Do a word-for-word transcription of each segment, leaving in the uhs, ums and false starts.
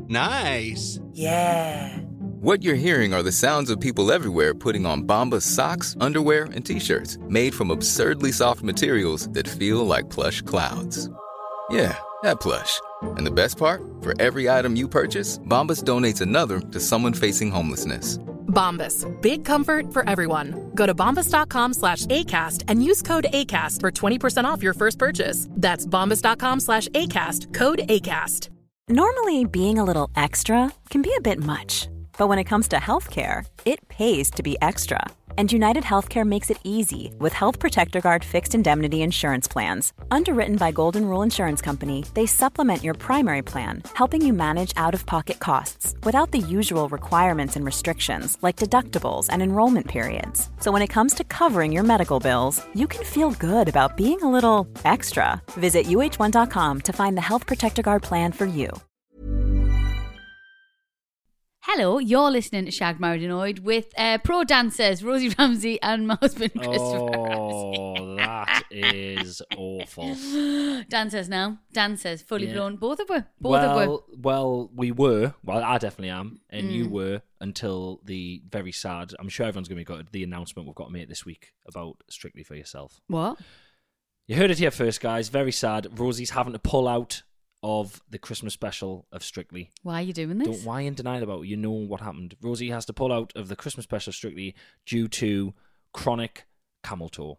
Nice. Yeah. What you're hearing are the sounds of people everywhere putting on Bombas socks, underwear, and T-shirts made from absurdly soft materials that feel like plush clouds. Yeah, that plush. And the best part? For every item you purchase, Bombas donates another to someone facing homelessness. Bombas. Big comfort for everyone. Go to bombas.com slash ACAST and use code ACAST for twenty percent off your first purchase. That's bombas.com slash ACAST. Code ACAST. Normally, being a little extra can be a bit much. But when it comes to healthcare, it pays to be extra. And United Healthcare makes it easy with Health Protector Guard fixed indemnity insurance plans. Underwritten by Golden Rule Insurance Company, they supplement your primary plan, helping you manage out-of-pocket costs without the usual requirements and restrictions like deductibles and enrollment periods. So when it comes to covering your medical bills, you can feel good about being a little extra. Visit U H one dot com to find the Health Protector Guard plan for you. Hello, you're listening to Shag Married Annoyed with uh, pro dancers Rosie Ramsey and my husband Christopher Oh, Ramsey. that is awful. Dancers now, dancers, fully Yeah. blown. Both of us, both well, of us. well, we were. Well, I definitely am, and Mm. you were until the very sad. I'm sure everyone's going to be got the announcement we've got to make this week about Strictly for Yourself. What? You heard it here first, guys. Very sad. Rosie's having to pull out of the Christmas special of Strictly. Why are you doing this? Don't why in denial about it. You know what happened. Rosie has to pull out of the Christmas special of Strictly due to chronic camel toe.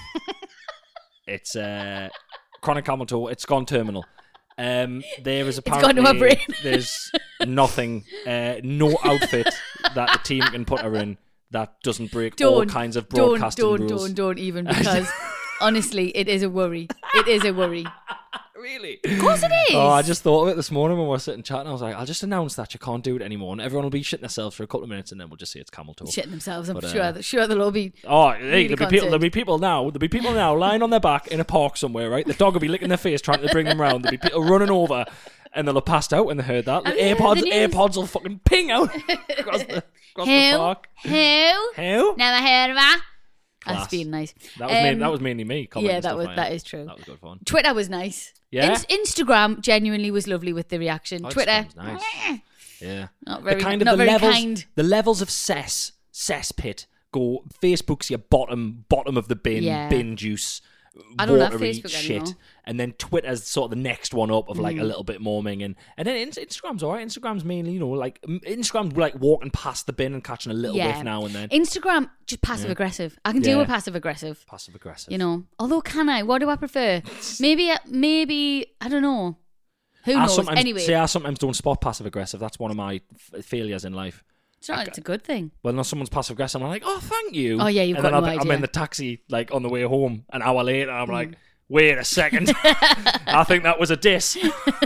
It's uh, chronic camel toe. It's gone terminal. Um, there is apparently gone to her brain. There's nothing, uh, no outfit that the team can put her in that doesn't break all Don't, kinds of don't, broadcasting don't, rules. don't, don't even because honestly, it is a worry. It is a worry. Really? Of course it is. Oh, I just thought of it this morning when we were sitting chatting. I was like, I'll just announce that you can't do it anymore, and everyone will be shitting themselves for a couple of minutes, and then we'll just say it's camel toe. Shitting themselves. I'm But, uh, sure. That, sure, they'll all be. Oh, hey, really there'll be people. concerned. There'll be people now. There'll be people now lying on their back in a park somewhere. Right, the dog will be licking their face, trying to bring them round. There'll be people running over, and they'll have passed out when they heard that. The Have you heard AirPods, the news? AirPods will fucking ping out across the, across the Who? park. Who? Who? Never heard of her. Class. That's being nice. That was, main, Um, that was mainly me. commenting yeah, that stuff was like that is true. That was good fun. Twitter was nice. Yeah? In- Instagram genuinely was lovely with the reaction. Oh, Twitter, Instagram's nice. Yeah. not very, the kind of not the very levels, kind. the levels of cess, cesspit go. Facebook's your bottom, bottom of the bin, Yeah. bin juice. I don't have watery Facebook shit, anymore. and then Twitter's sort of the next one up of like Mm. a little bit more minging, and then Inst- Instagram's alright. Instagram's mainly, you know, like m- Instagram's like walking past the bin and catching a little Yeah. whiff now and then. Instagram, just passive Yeah. aggressive. I can deal Yeah. with passive aggressive. Passive aggressive. You know, although can I? What do I prefer? Maybe, uh, maybe I don't know. Who I knows? sometimes, Anyway, see, I sometimes don't spot passive aggressive. That's one of my f- failures in life. it's not. It's a good thing. Well, no, someone's passive aggressive. I'm like, oh, thank you. Oh, yeah, you've and got then no I'm, I'm idea. in the taxi, like on the way home, an hour later. I'm Mm. like, wait a second. I think that was a diss.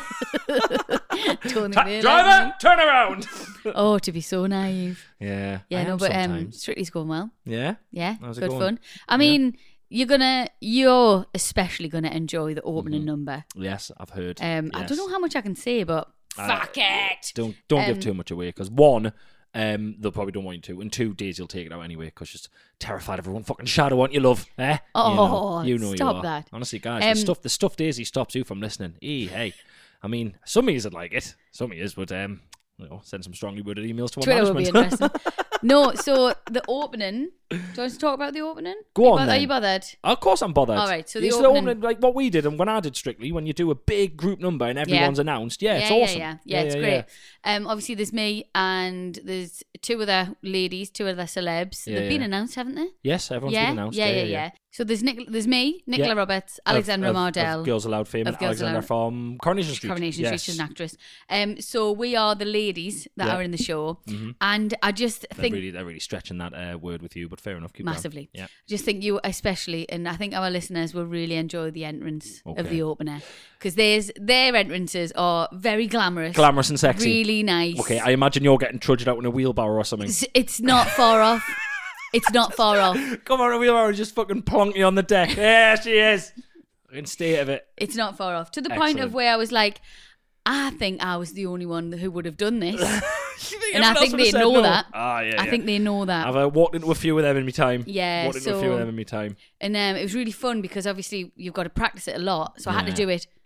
Don't Ta- think they driver, like me. turn around. Oh, to be so naive. Yeah. Yeah, I no, am but um, sometimes. Strictly's going well. Yeah. Yeah, How's it good going? fun. I mean, you're gonna, you're especially gonna enjoy the opening number. Yes, I've heard. Um, I Yes. don't know how much I can say, but Uh, fuck it. Don't don't give Um, too much away because one, um, they'll probably don't want you to, and two, Daisy will take it out anyway because she's terrified of everyone fucking shadow on you, love. Eh? Oh, you know, you know stop you are. that. Honestly, guys, Um, the stuff the stuff Daisy stops you from listening. E hey, I mean, some of yous would like it, some of yous would um, you know, send some strongly worded emails to our Twitter will be management. interesting. No, so the opening. Do you want us to talk about the opening? Go Are you on, bo- Are then. you bothered? Of course I'm bothered. All right, so the It's opening- like what we did and when I did Strictly, when you do a big group number and everyone's announced, yeah, it's yeah, awesome. Yeah, yeah, yeah, it's great. Um, obviously there's me and there's two other ladies, two other celebs. Yeah, They've been yeah. announced, haven't they? Yes, everyone's yeah? been announced. Yeah, yeah, yeah. So there's Nic- there's me, Nicola Yeah. Roberts, Of- Alexandra of, Mardell. of Girls Aloud fame, of and Girls Alexandra Aloud. from Coronation Street. Coronation yes. Street, she's an actress. Um, so we are the ladies that Yeah. are in the show, Mhm. and I just They're think really, they're really stretching that uh, word with you, but fair enough. Keep going. massively. Yeah. I just think you especially, and I think our listeners will really enjoy the entrance of Okay. the opener because there's their entrances are very glamorous, Glamorous and sexy. really nice. Okay, I imagine you're getting trudged out in a wheelbarrow or something. It's, it's not far off. It's not far off. Come on, a wheelbarrow, just fucking plonk you on the deck. There she is. In state of it. It's not far off. To the point Excellent. of where I was like, I think I was the only one who would have done this. think and I everyone else think would they have said know no? that. Ah, yeah, I yeah. think they know that. I've uh, walked into a few of them in my time. Yeah, Walked into a few so- of them in my time. And um, it was really fun because obviously you've got to practice it a lot. So I had to Yeah. do it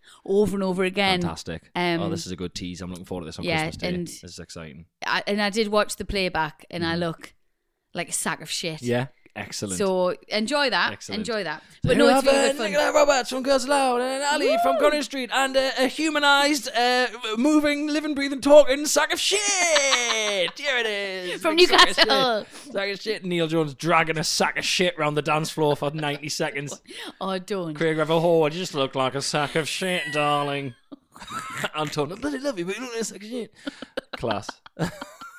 over and over again. Fantastic. Um, oh, this is a good tease. I'm looking forward to this on yeah, Christmas Day. and- This is exciting. I, and I did watch the playback, and I look like a sack of shit. Yeah, excellent. So enjoy that. Excellent. Enjoy that. But no, it's really good fun. Nicola Roberts from Girls Aloud and Ali from Gunner Street and uh, a humanised, uh, moving, living, breathing, talking sack of shit. Here it is. From Big sack of Newcastle. shit. Sack of shit. Neil Jones dragging a sack of shit around the dance floor for ninety seconds. Oh, don't. Craig Revel Hall, you just look like a sack of shit, darling. Anton, I bloody love you, but you look like a sack of shit. Class. I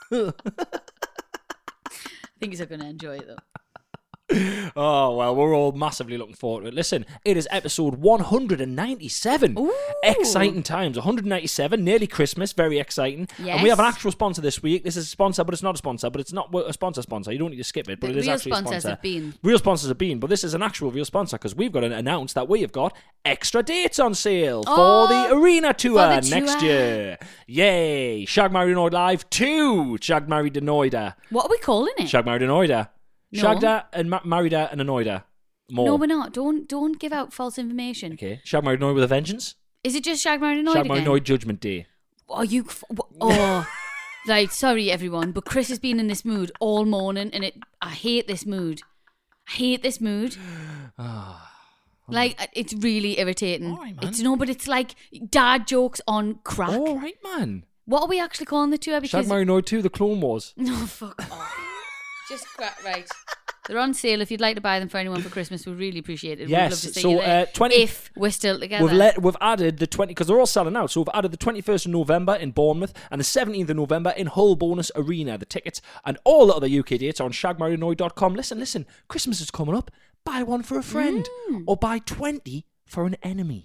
think you're going to enjoy it, though. Oh, well, we're all massively looking forward to it. Listen, it is episode one hundred ninety-seven. Ooh. Exciting times. one hundred ninety-seven, nearly Christmas, very exciting. Yes. And we have an actual sponsor this week. This is a sponsor, but it's not a sponsor, but it's not a sponsor sponsor. You don't need to skip it, but The it is real actually a sponsors sponsor. have been. Real sponsors have been, but this is an actual real sponsor because we've got to announce that we have got extra dates on sale Oh, for the arena tour for the next tour. year. Yay! Shag Married Annoyed Live two. Shag Married Annoyed. What are we calling it? Shag Married Annoyed. No. Shagda and ma- Married and Annoyed. More. No, we're not. Don't don't give out false information. Okay. Shag Married Annoyed with a Vengeance. Is it just Shag Married Annoyed Shag again? Married Annoyed Judgment Day. Are you? F- oh, right. Sorry, everyone, but Chris has been in this mood all morning, and it. I hate this mood. I hate this mood. Like it's really irritating. All right, man. It's no, but it's like dad jokes on crack. All right, man. What are we actually calling the tour? Shag Because Married Annoyed two, The Clone Wars. no, fuck off. Just crack right. They're on sale. If you'd like to buy them for anyone for Christmas, we'd really appreciate it. Yes, We'd love to see so, you there uh, twenty if we're still together. We've let we've added the twenty because they're all selling out. So we've added the twenty-first of November in Bournemouth and the seventeenth of November in Hull Bonus Arena. The tickets and all the other U K dates are on shag married annoyed dot com. Listen, listen. Christmas is coming up. Buy one for a friend Mm. or buy twenty for an enemy.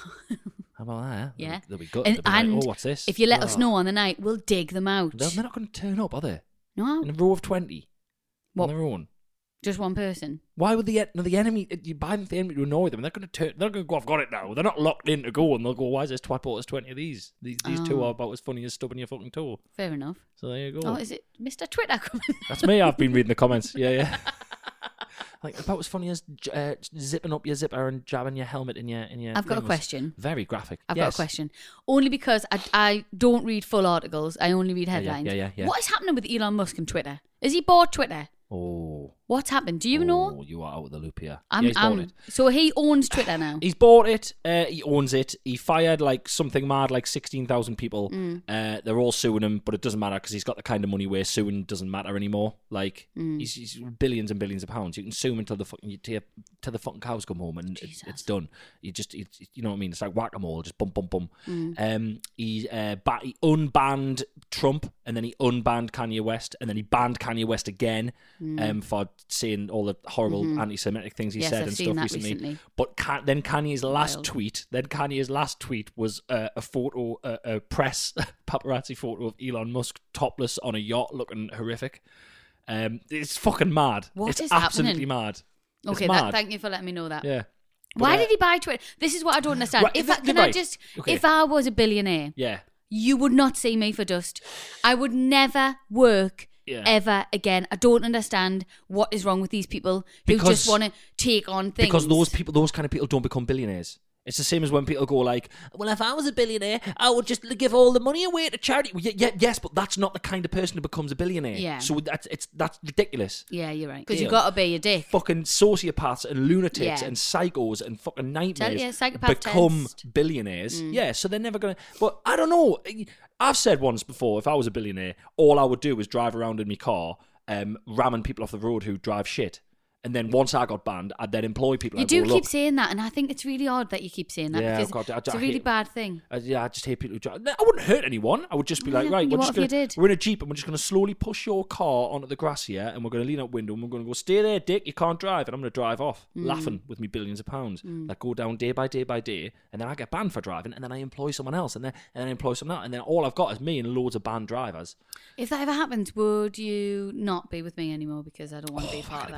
How about that? Yeah. They'll be good. And, They'll be like, and oh, what's this? if you let us Oh. know on the night, we'll dig them out. They're, they're not going to turn up, are they? No, In a row of twenty What? on their own. just one person. Why would the no, the enemy? You buy them for the enemy to annoy them. They're going to turn. They're going to go. I've got it now. They're not locked in to go, and they'll go. Why is this twat bought us twenty of these? These these two Oh. are about as funny as stubbing your fucking toe. Fair enough. So there you go. Oh, is it Mister Twitter coming? That's me. I've been reading the comments. Yeah, yeah. Like about as funny as uh, zipping up your zipper and jabbing your helmet in your in your. I've got a thing was question. Very graphic. I've Yes. got a question. Only because I, I don't read full articles. I only read yeah, headlines. yeah, yeah, yeah. What is happening with Elon Musk and Twitter? Is he bought Twitter? Oh. What's happened? Do you know? Oh, you are out of the loop here. I'm, yeah, he's bought I'm- it. So he owns Twitter now. He's bought it. Uh, he owns it. He fired like something mad, like sixteen thousand people. Mm. Uh, they're all suing him, but it doesn't matter because he's got the kind of money where suing doesn't matter anymore. Like Mm. he's, he's billions and billions of pounds. You can sue him until the fucking till, till the fucking cows come home, and it's, Jesus. it's done. You just you, you know what I mean. It's like whack a mole, just bum bum bum. Mm. Um, he uh, ba- he unbanned Trump, and then he unbanned Kanye West, and then he banned Kanye West again um, for saying all the horrible anti-Semitic things he Mm. Yes, said I've and seen stuff that recently. recently. But Ka- then Kanye's last Wild. tweet, then Kanye's last tweet was uh, a photo, uh, a press paparazzi photo of Elon Musk topless on a yacht, looking horrific. Um, it's fucking mad. What it's is absolutely happening? mad. It's Okay, mad. that, thank you for letting me know that. Yeah. Why But, uh, did he buy Twitter? This is what I don't understand. Right, if I, th- can I right. just, Okay. if I was a billionaire, Yeah. you would not see me for dust. I would never work Yeah. ever again. I don't understand what is wrong with these people who Because- just want to take on things. Because those people, those kind of people don't become billionaires. It's the same as when people go like, well, if I was a billionaire, I would just give all the money away to charity. Well, yeah, yeah, yes, but that's not the kind of person who becomes a billionaire. Yeah. So that's, it's, that's ridiculous. Yeah, you're right. Because Deal. you've got to be a dick. Fucking sociopaths and lunatics Yeah. and psychos and fucking nightmares you, psychopath become test. billionaires. Yeah, so they're never gonna. But I don't know. I've said once before, if I was a billionaire, all I would do is drive around in my car, um, ramming people off the road who drive shit. And then once I got banned, I'd then employ people. You I'd do go, keep "Look, saying that, and I think it's really odd that you keep saying that Yeah, because God, I- I it's a really hate- bad thing. Uh, yeah, I just hate people who drive. I wouldn't hurt anyone. I would just be Yeah, like, right, you we're just what if gonna, you did? we're in a Jeep and we're just going to slowly push your car onto the grass here, and we're going to lean out window and we're going to go, stay there, dick, you can't drive, and I'm going to drive off, Mm. laughing with me billions of pounds. That go down day by day by day, and then I get banned for driving, and then I employ someone else, and then and then I employ someone else, and then all I've got is me and loads of banned drivers. If that ever happens, would you not be with me anymore because I don't want to be If I part had of a that? billion, if I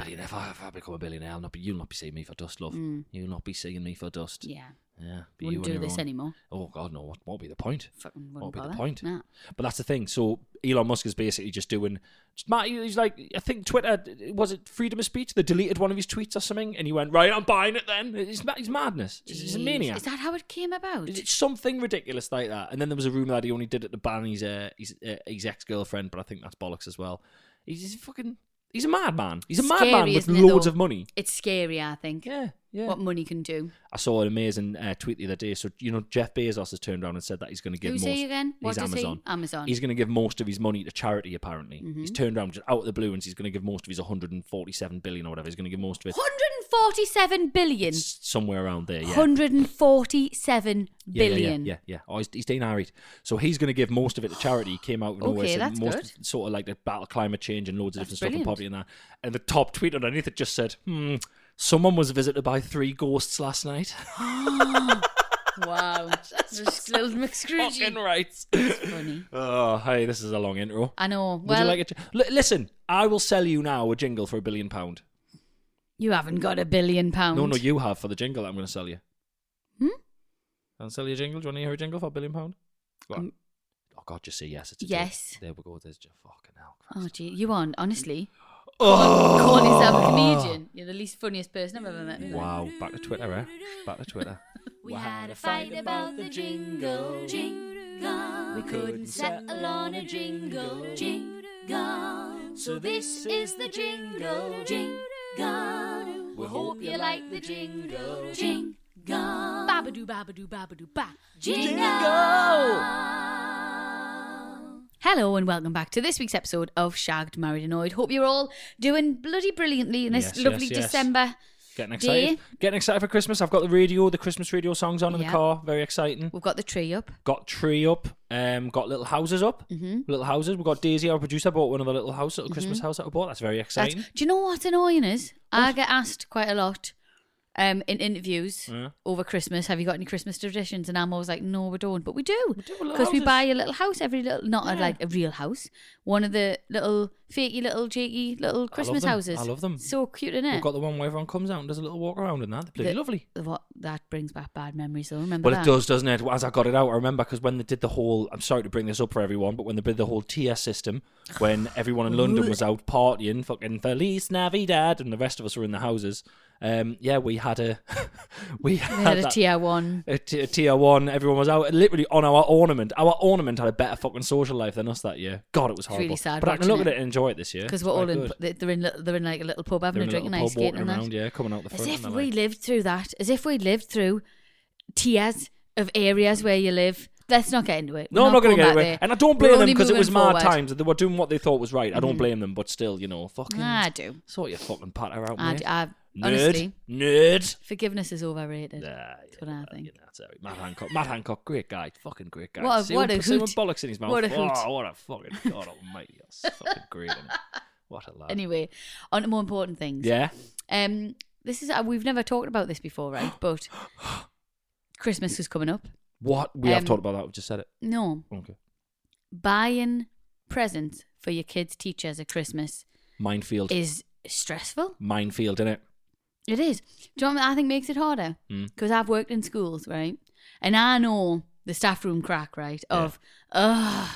if I become a billionaire, I'll not be, you'll not be seeing me for dust, love. Mm. You'll not be seeing me for dust. Yeah. Yeah. Be Wouldn't you on do your this own. anymore. Oh, God, no. What would be the point? Fucking What would wouldn't be the bother. point? Nah. But that's the thing. So Elon Musk is basically just doing. Just, Matt, he's like, I think Twitter, was it freedom of speech? They deleted one of his tweets or something, and he went, right, I'm buying it then. It's, ma- it's madness. It's, it's a Jeez. maniac. Is that how it came about? It's something ridiculous like that. And then there was a rumour that he only did it to ban his, uh, his, uh, his ex-girlfriend, but I think that's bollocks as well. He's just fucking. He's a madman. He's a Scary, madman with isn't it, loads though? of money. It's scary, I think. Yeah, yeah. What money can do. I saw an amazing uh, tweet the other day. So, you know, Jeff Bezos has turned around and said that he's going to give Who's most... he again? What He's does Amazon. he? Amazon. He's going to give most of his money to charity, apparently. Mm-hmm. He's turned around just out of the blue and he's going to give most of his one hundred forty-seven billion or whatever. He's going to give most of it one hundred forty-seven billion. s- somewhere around there, yeah. one hundred forty-seven Yeah, yeah, billion. Yeah, yeah, yeah. Oh, he's, he's staying married. So he's going to give most of it to charity. He came out with nowhere Okay, said that's most good. sort of like the battle climate change and loads of That's different stuff and brilliant. poverty and that. And the top tweet underneath it just said, hmm, someone was visited by three ghosts last night. Wow. Just little McScrooge. Fucking right. Funny. Oh, hey, this is a long intro. I know. Would Well, you like it? L- listen, I will sell you now a jingle for a billion pound. you haven't got a billion pounds. No, no, you have for the jingle that I'm going to sell you. Hmm? I'll sell you a jingle. Do you want to hear a jingle for a billion pound? Go on. Um, oh, God, just say yes. It's a yes. joke. There we go. There's just fucking hell. Oh, gee. You aren't, honestly. Oh. Calling yourself a comedian. You're the least funniest person I've ever met. Wow, back to Twitter, eh? Back to Twitter. We had a fight about the jingle. Jingle. We couldn't settle on a jingle. Jingle. So this is the jingle. Jingle. We hope you like the jingle. Jingle. Babadoo, babadoo, babadoo, ba. Jingle. Hello and welcome back to this week's episode of Shagged, Married, Annoyed. Hope you're all doing bloody brilliantly in this Yes, lovely yes, yes. December. Getting excited. Day. Getting excited for Christmas. I've got the radio, the Christmas radio songs on in Yeah. the car. Very exciting. We've got the tree up. Got tree up. Um, got little houses up. Mm-hmm. Little houses. We've got Daisy, our producer, bought one of the little house, little Christmas house that we bought. That's very That's, exciting. do you know what's annoying is? I get asked quite a lot um, in interviews Yeah. over Christmas, have you got any Christmas traditions? And I'm always like, no, we don't. But we do. We do, little Because we houses. buy a little house every little, not a, Yeah. like a real house, one of the little fakey, little jakey, little Christmas them. houses. I love them. So cute, isn't it? We've got the one where everyone comes out and does a little walk around and that. They're bloody The- lovely. What, that brings back bad memories, though. Remember Well, that? it does, doesn't it? As I got it out, I remember because when they did the whole, I'm sorry to bring this up for everyone, but when they did the whole T S system, when everyone in London was out partying, fucking Feliz Navidad, and the rest of us were in the houses, um, yeah, we had a, we We had, had a that- tier one. a, t- a tier one. Everyone was out literally on our ornament. Our ornament had a better fucking social life than us that year. God, it was horrible. really sad but I can watching look it. at it and enjoy it this year. Because It's we're all quite in, good. they're in, little- they're in like a little pub having They're a in drink and little ice pub skating walking and that. around, yeah, coming out the As front. if and we they're like, lived through that. As if we'd lived through tiers of areas where you live. Let's not get into it. No, We're I'm not going to going get back away. there. And I don't We're blame them only because it was moving mad forward. times. They were doing what they thought was right. I don't blame them, but still, you know, fucking I do. sort your fucking patter out, I, mate. I, Nerd. honestly, Nerd. forgiveness is overrated. Nah, That's what I think. You know, that's it. Matt Hancock. Matt Hancock, great guy. Fucking great guy. What a- See what him- a see him hoot. with bollocks in his mouth. What a hoot. Oh, what a fucking God almighty. That's fucking great. Isn't it? What a lad. Anyway, on to more important things. Yeah? Um, this is uh, we've never talked about this before, right? But Christmas is coming up. What? We have Um, talked about that. We just said it. No, Okay. buying presents for your kids' teachers at Christmas Minefield. is stressful. Minefield, innit? It is. Do you know what I think makes it harder? Mm. Because I've worked in schools, right? And I know the staff room crack, right? Of, ugh,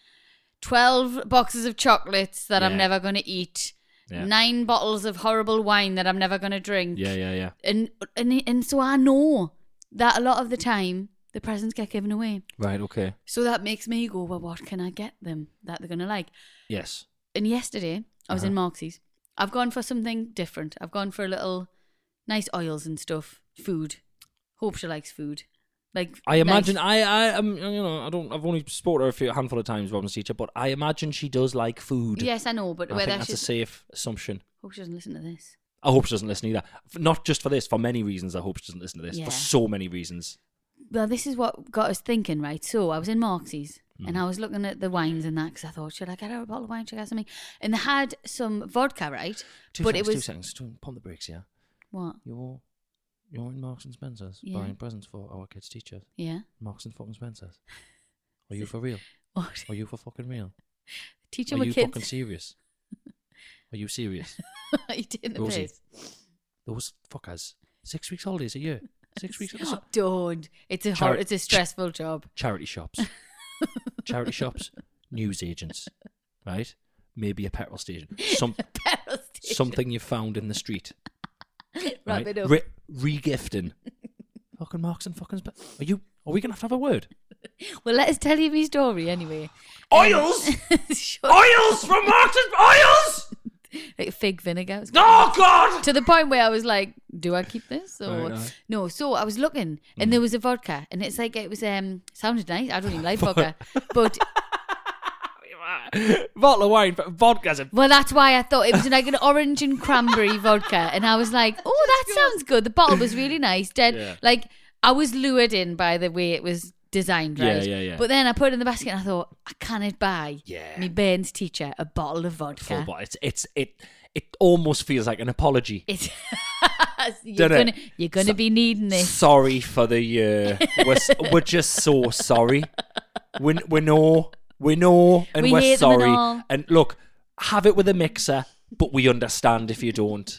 twelve boxes of chocolates that I'm Yeah. never going to eat, Yeah. nine bottles of horrible wine that I'm never going to drink. Yeah, yeah, yeah. And, and, and so I know that a lot of the time the presents get given away. Right, okay. So that makes me go, well, what can I get them that they're going to like? Yes. And yesterday, I was Uh-huh. in Marxie's. I've gone for something different. I've gone for a little nice oils and stuff, food. Hope she likes food. Like I imagine nice- I I am you know I don't I've only spoken to her a few a handful of times, Robin's teacher, but I imagine she does like food. Yes, I know, but I whether think that's a she's... safe assumption. Hope she doesn't listen to this. I hope she doesn't listen either. F- Not just for this, for many reasons. I hope she doesn't listen to this. Yeah. For so many reasons. Well, this is what got us thinking, right? So I was in Marxie's Mm. and I was looking at the wines and that because I thought, should I get her a bottle of wine? Should I get something? And they had some vodka, right? Two but seconds, it two was seconds. Two- Pump the brakes, yeah. what? You're you're in Marks and Spencer's Yeah. buying presents for our kids' teachers. Yeah. Marks and fucking Spencer's. Are you for real? What? Are you for fucking real? Teaching Are my you kids. fucking serious? Are you serious? Are you taking the Rosie. piss? Those fuckers. Six weeks holidays a year. Six weeks. Don't. It's a Chari- hor- it's a stressful job. Charity shops. Charity shops. News agents. Right? Maybe a petrol station. Some Petrol station. something you found in the street. Wrap Right? it up. Re- re-gifting. Fucking Marks and fucking. Spe- Are you? Are we gonna have to have a word? Well, let us tell you my story anyway. Oils. Shut- Oils from Marks and Oils. like fig vinegar. Oh God! To the point where I was like, do I keep this? Or Right, right. no, so I was looking and there was a vodka and it's like it was um sounded nice. I don't even like vodka. But Bottle of wine, but vodka's a well that's why I thought it was like an orange and cranberry vodka and I was like, oh that sounds good. The bottle was really nice. Dead Yeah. like I was lured in by the way it was designed, Yeah, right? yeah, yeah. But then I put it in the basket and I thought, I cannot buy Yeah. me Bairns teacher a bottle of vodka. full bottle. It's it's it it almost feels like an apology. It's you're Don't it? gonna you're gonna be needing this. Sorry for the year. We're s- we're just so sorry. We we know we know, and We we're hate them and sorry. all. And look, have it with a mixer, but we understand if you don't.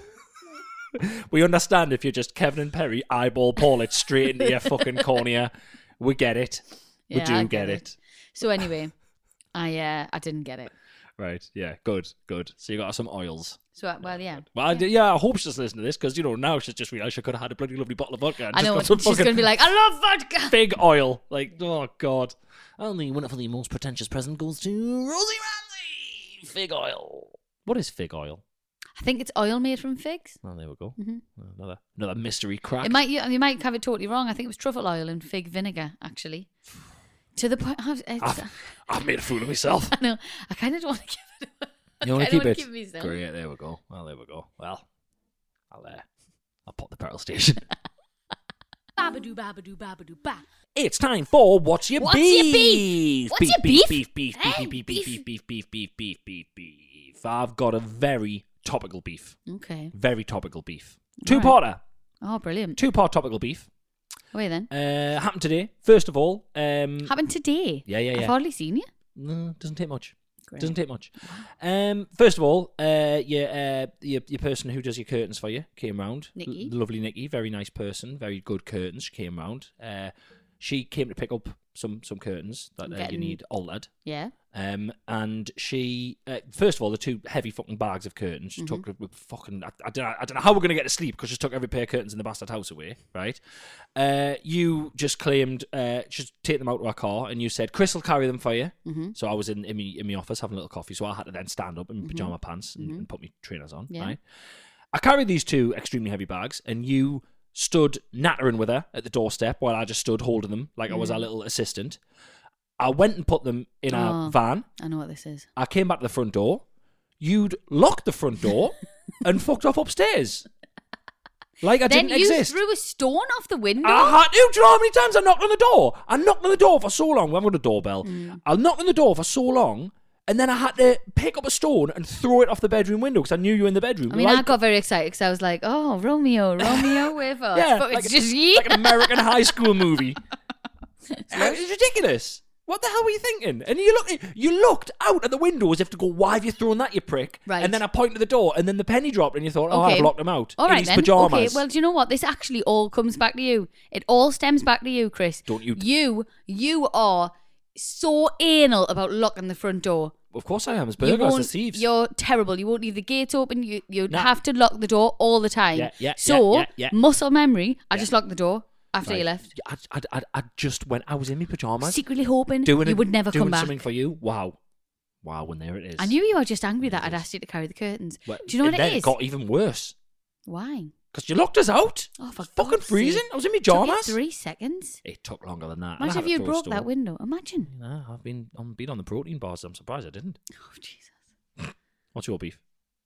We understand if you're just Kevin and Perry eyeball Paul it straight into your fucking cornea. We get it. We Yeah, do I get, get it. it. So anyway, I uh, I didn't get it. Right. Yeah. Good. Good. So you got some oils. So uh, well, yeah. Well, I, yeah, I hope she's listening to this because, you know, now she's just realised she could have had a bloody lovely bottle of vodka. And I just know got some she's fucking gonna be like, I love vodka. fig oil. Like, oh, God. And the winner for the most pretentious present goes to Rosie Ramsey. Fig oil. What is fig oil? I think it's oil made from figs. Oh, there we go. Mhm. Another another mystery crack. It might you, you might have it totally wrong. I think it was truffle oil and fig vinegar actually. To the point, I, I've, I've made a fool of myself. I know. I kind of don't want to give it away. You want I to keep don't it? give myself. Great, there we go. Well, there we go. Well, I'll, uh, I'll pop the petrol station. Babadoo, babadoo, babadoo, ba. It's time for What's Your What's Beef? Your Beef? What's beef, Your beef, Beef? beef, beef, Hey, beef, beef, beef, beef. beef, beef, beef, beef, beef, beef, beef. I've got a very topical beef. Okay. Very topical beef. All Two-parter. Oh, brilliant. Two-part topical beef. Away then. Uh, happened today. First of all, um, Happened today. yeah, yeah, I've yeah. hardly seen you. No, doesn't take much. Great. Doesn't take much. Um, first of all, uh, your, uh, your your person who does your curtains for you came round. Nikki. L- lovely Nikki, very nice person, very good curtains. She came round. Uh, she came to pick up some some curtains that uh, you Getting- need altered. Yeah. Um, and she, uh, first of all, the two heavy fucking bags of curtains. She Mm-hmm. took with fucking. I, I don't know. I don't know how we're gonna get to sleep because she took every pair of curtains in the bastard house away. Right? Uh, you just claimed uh, just take them out to our car, and you said Chris will carry them for you. Mm-hmm. So I was in in me in my office having a little coffee, so I had to then stand up in my pajama pants and, and put my trainers on. Yeah. Right? I carried these two extremely heavy bags, and you stood nattering with her at the doorstep while I just stood holding them like I was our little assistant. I went and put them in our Oh. van. I know what this is. I came back to the front door. You'd locked the front door and fucked off upstairs. Like I Then didn't you exist. threw a stone off the window. I had to. Do you know how many times I knocked on the door? I knocked on the door for so long. We haven't got a doorbell. Mm. I knocked on the door for so long, and then I had to pick up a stone and throw it off the bedroom window because I knew you were in the bedroom. I mean, I Like- got very excited because I was like, "Oh, Romeo, Romeo, with us." yeah, but like, it's a- just you. like an American high school movie. It's ridiculous. What the hell were you thinking? And you looked, you looked out at the window as if to go, "Why have you thrown that, you prick?" Right. And then I pointed to the door, and then the penny dropped, and you thought, "Oh, Okay. I've locked him out All in right his then. pajamas." Okay. Well, do you know what? This actually all comes back to you. It all stems back to you, Chris. Don't you- You, you are so anal about locking the front door. Of course I am. As You burglars, won't- as thieves. You're terrible. You won't leave the gates open. You you Nah. have to lock the door all the time. Yeah, yeah, So yeah, yeah, yeah. muscle memory. I just locked the door after Right. you left, I, I, I, I just went. I was in my pajamas, secretly hoping doing you it- would never doing come back. something for you. Wow, wow, and there it is. I knew you were just angry that I'd asked you to carry the curtains. Well, Do you know and what then it is? It got even worse Why? because you locked us out. Oh, for It's fucking God's freezing. sake. I was in my Took you pajamas. three seconds. It took longer than that. and I Imagine had if to you throw a broke that stone. window. Imagine. No, I've been I'm been on the protein bars. I'm surprised I didn't. Oh Jesus. What's your beef?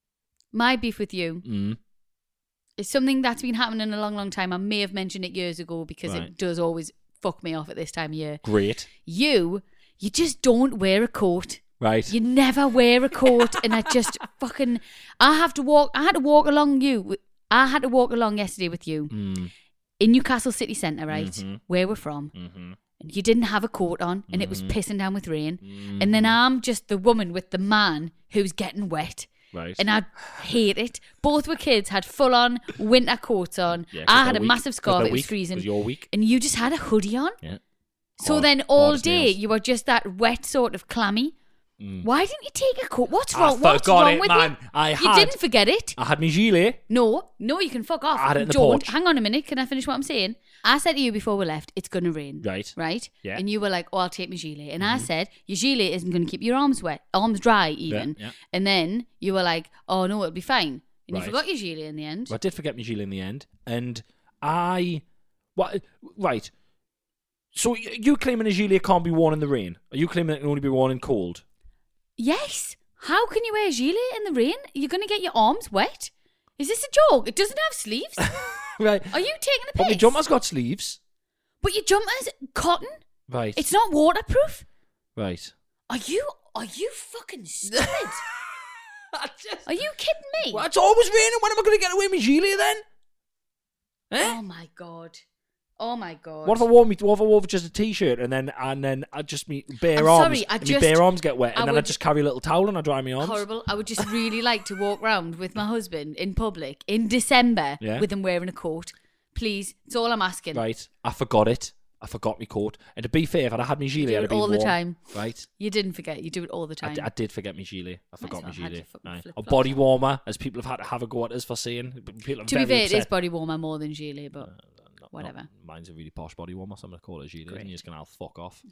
My beef with you Mm. is something that's been happening a long, long time. I may have mentioned it years ago because Right. it does always fuck me off at this time of year. Great. You, you just don't wear a coat. Right. You never wear a coat, and I just fucking. I have to walk. I had to walk along you. I had to walk along yesterday with you Mm. in Newcastle city centre, right, Mhm. where we're from. Mm-hmm. And you didn't have a coat on, and it was Mhm. pissing down with rain. Mm. And then I'm just the woman with the man who's getting wet. Right. And I hate it. Both were kids, had full on winter coats on. Yeah, 'cause I they're had a weak. massive 'Cause scarf, they're it was weak. freezing. 'Cause you're weak. And you just had a hoodie on. Yeah. So Hard- then all hard as day nails. you were just that wet sort of clammy. Mm. Why didn't you take a coat? What's I wrong? What's forgot wrong it, with man. you? I you had- didn't forget it. I had my gilet. No, no, you can fuck off. I had it in the Don't. porch. Hang on a minute. Can I finish what I'm saying? I said to you before we left, it's going to rain. Right. Right? Yeah. And you were like, oh, I'll take my gilet. And I said, your gilet isn't going to keep your arms wet, arms dry even. Yeah, yeah. And then you were like, oh, no, it'll be fine. And Right. you forgot your gilet in the end. Well, I did forget my gilet in the end. And I... What? Right. So y- you claiming a gilet can't be worn in the rain? Are you claiming it can only be worn in cold? Yes. How can you wear a gilet in the rain? You're going to get your arms wet? Is this a joke? It doesn't have sleeves. Right. Are you taking the But my piss? jumper's got sleeves. But your jumper's cotton. Right. It's not waterproof. Right. Are you? Are you fucking stupid? I just- Are you kidding me? Well, it's always raining. When am I going to get away with my gilet then? Eh? Oh my god. Oh my god. What if I wore me? What if I wore just a t-shirt and then and then I just me bare I'm arms? sorry, I and just- me bare arms get wet, and I then I would- just carry a little towel and I dry my arms. Horrible. I would just really like to walk around with my husband in public in December Yeah. with him wearing a coat. Please. It's all I'm asking. Right. I forgot it. I forgot my coat. And to be fair, if I'd had my gilet, do I'd it have been all the warm. time. Right. You didn't forget. You do it all the I, time. d- I did forget my gilet. I forgot well my have had gilet. your fucking Aye. A flip-flops body on. warmer, as people have had to have a go at us for saying. People are to be very fair, it upset. is body warmer more than gilet, but Not- whatever. not- mine's a really posh body warmer, so I'm going to call it a gilet. Great. And you're just going to fuck off.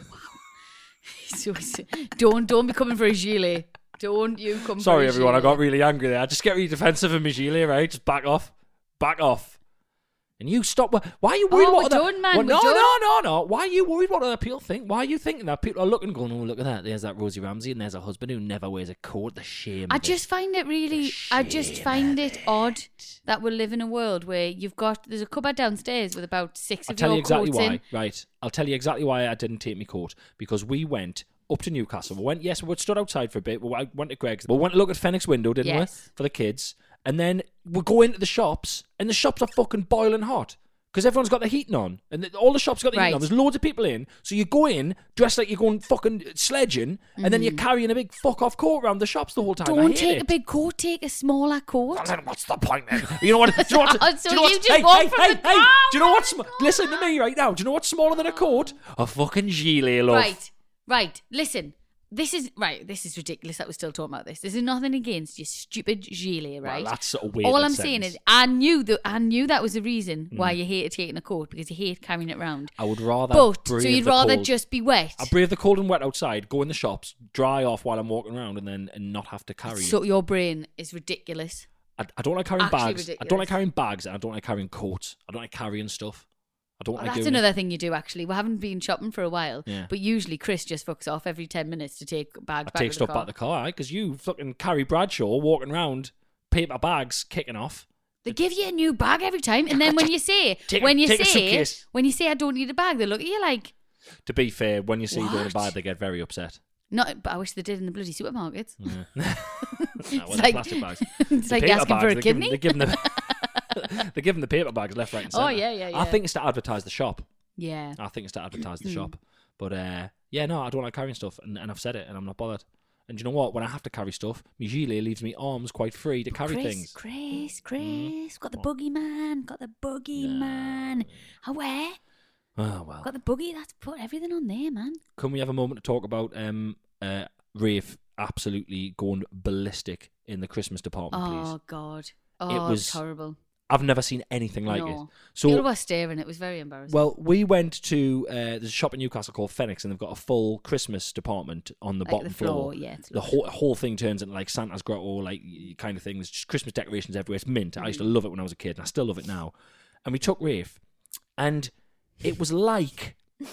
So- so- don't don't be coming for a gilet. Don't you come for Sorry, a everyone. I gilet. got really angry there. I just get really defensive in my gilet, right? Just back off. Back off. And you stop. Why are you worried Oh, what we're other... done, man, Well, we're no, done. no, no, no. Why are you worried what other people think? Why are you thinking that? People are looking going, oh, look at that. There's that Rosie Ramsey and there's a husband who never wears a coat. The shame I of it. just find it really. I just shame find of it odd that we live in a world where you've got there's a cupboard downstairs with about six I'll of tell your you exactly coats why. in. Right. I'll tell you exactly why I didn't take my coat. Because we went up to Newcastle. We went, yes, we stood outside for a bit. We went to Greg's. We went to look at Fenwick's window, didn't Yes. we? For the kids. And then we go into the shops, and the shops are fucking boiling hot. Because everyone's got the heating on. And the, all the shops got the heating Right. on. There's loads of people in. So you go in, dressed like you're going fucking sledging, and then you're carrying a big fuck off coat around the shops the whole time. I Don't hate take it. a big coat, take a smaller coat. Well, then what's the point then? You know what? Do you know what? So do you know you what's- just hey, walk hey, from hey, the hey, ground. do you know what's... Listen to me right now. Do you know what's smaller than a coat? A fucking gilet, love. Right, right. Listen, this is right. This is ridiculous that we're still talking about this. This is nothing against your stupid gilet, right? Well, that's sort of weird. All that I'm saying sentence. is, I knew that I knew that was the reason why Mm. you hated taking a coat because you hate carrying it around. I would rather. But brave so you'd the rather cold. just be wet. I brave the cold and wet outside, go in the shops, dry off while I'm walking around, and then and not have to carry. So your brain is ridiculous. I, I don't like carrying Actually bags. I don't ridiculous. like carrying bags, and I don't like carrying coats. I don't like carrying stuff. I don't Oh, like that's doing another it. thing you do actually. We haven't been shopping for a while, Yeah. but usually Chris just fucks off every ten minutes to take bags I back take of stuff the back car. the car, because you fucking carry Bradshaw walking around, paper bags kicking off. They give you a new bag every time, and then when you say Take a- when you take a say suitcase. when you say I don't need a bag, they look at you like To be fair, when you see you going to What? buy, they get very upset. not. But I wish they did in the bloody supermarkets. Yeah. Nah, well, It's they're like- plastic bags. it's The like paper asking for bags, a they're kidney. Giving, they're, giving them, they're giving the paper bags left, right, and Oh, centre. yeah, yeah, I yeah. think it's to advertise the shop. Yeah. I think it's to advertise the Hmm. shop. But uh, yeah, no, I don't like carrying stuff, and, and I've said it, and I'm not bothered. And you know what? When I have to carry stuff, my gilet leaves me arms quite free to carry Chris, things. Chris, Chris, got the boogie man, got the boogie man. Oh, where? Oh well. Got the boogie. That's put everything on there, man. Can we have a moment to talk about um, uh, Rafe absolutely going ballistic in the Christmas department, please? Oh God. Oh, It it was was horrible. I've never seen anything like no. it. People So, were staring. It was very embarrassing. well, we went to uh, there's a shop in Newcastle called Fenwick's, and they've got a full Christmas department on the like bottom the floor, floor. yeah. It's The whole whole thing turns into like Santa's grotto, like y- kind of thing. There's just Christmas decorations everywhere. It's mint. I used to Mm. love it when I was a kid, and I still love it now. And we took Rafe, and it was like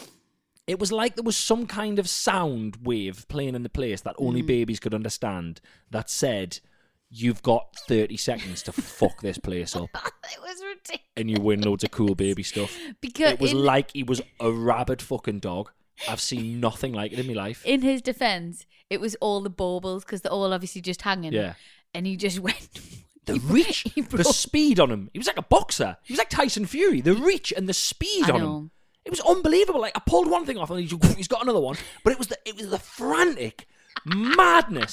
it was like there was some kind of sound wave playing in the place that only Mm. babies could understand. That said, "You've got thirty seconds to fuck this place up, it was ridiculous. and you win loads of cool baby stuff." Because It was in, like he was a rabid fucking dog. I've seen nothing like it in my life. in his defence, it was all the baubles because they're all obviously just hanging. Yeah. And he just went. The reach, he the broke- speed on him. He was like a boxer. He was like Tyson Fury. The reach and the speed I on know. him. It was unbelievable. Like I pulled one thing off and he's, he's got another one. But it was the it was the frantic madness.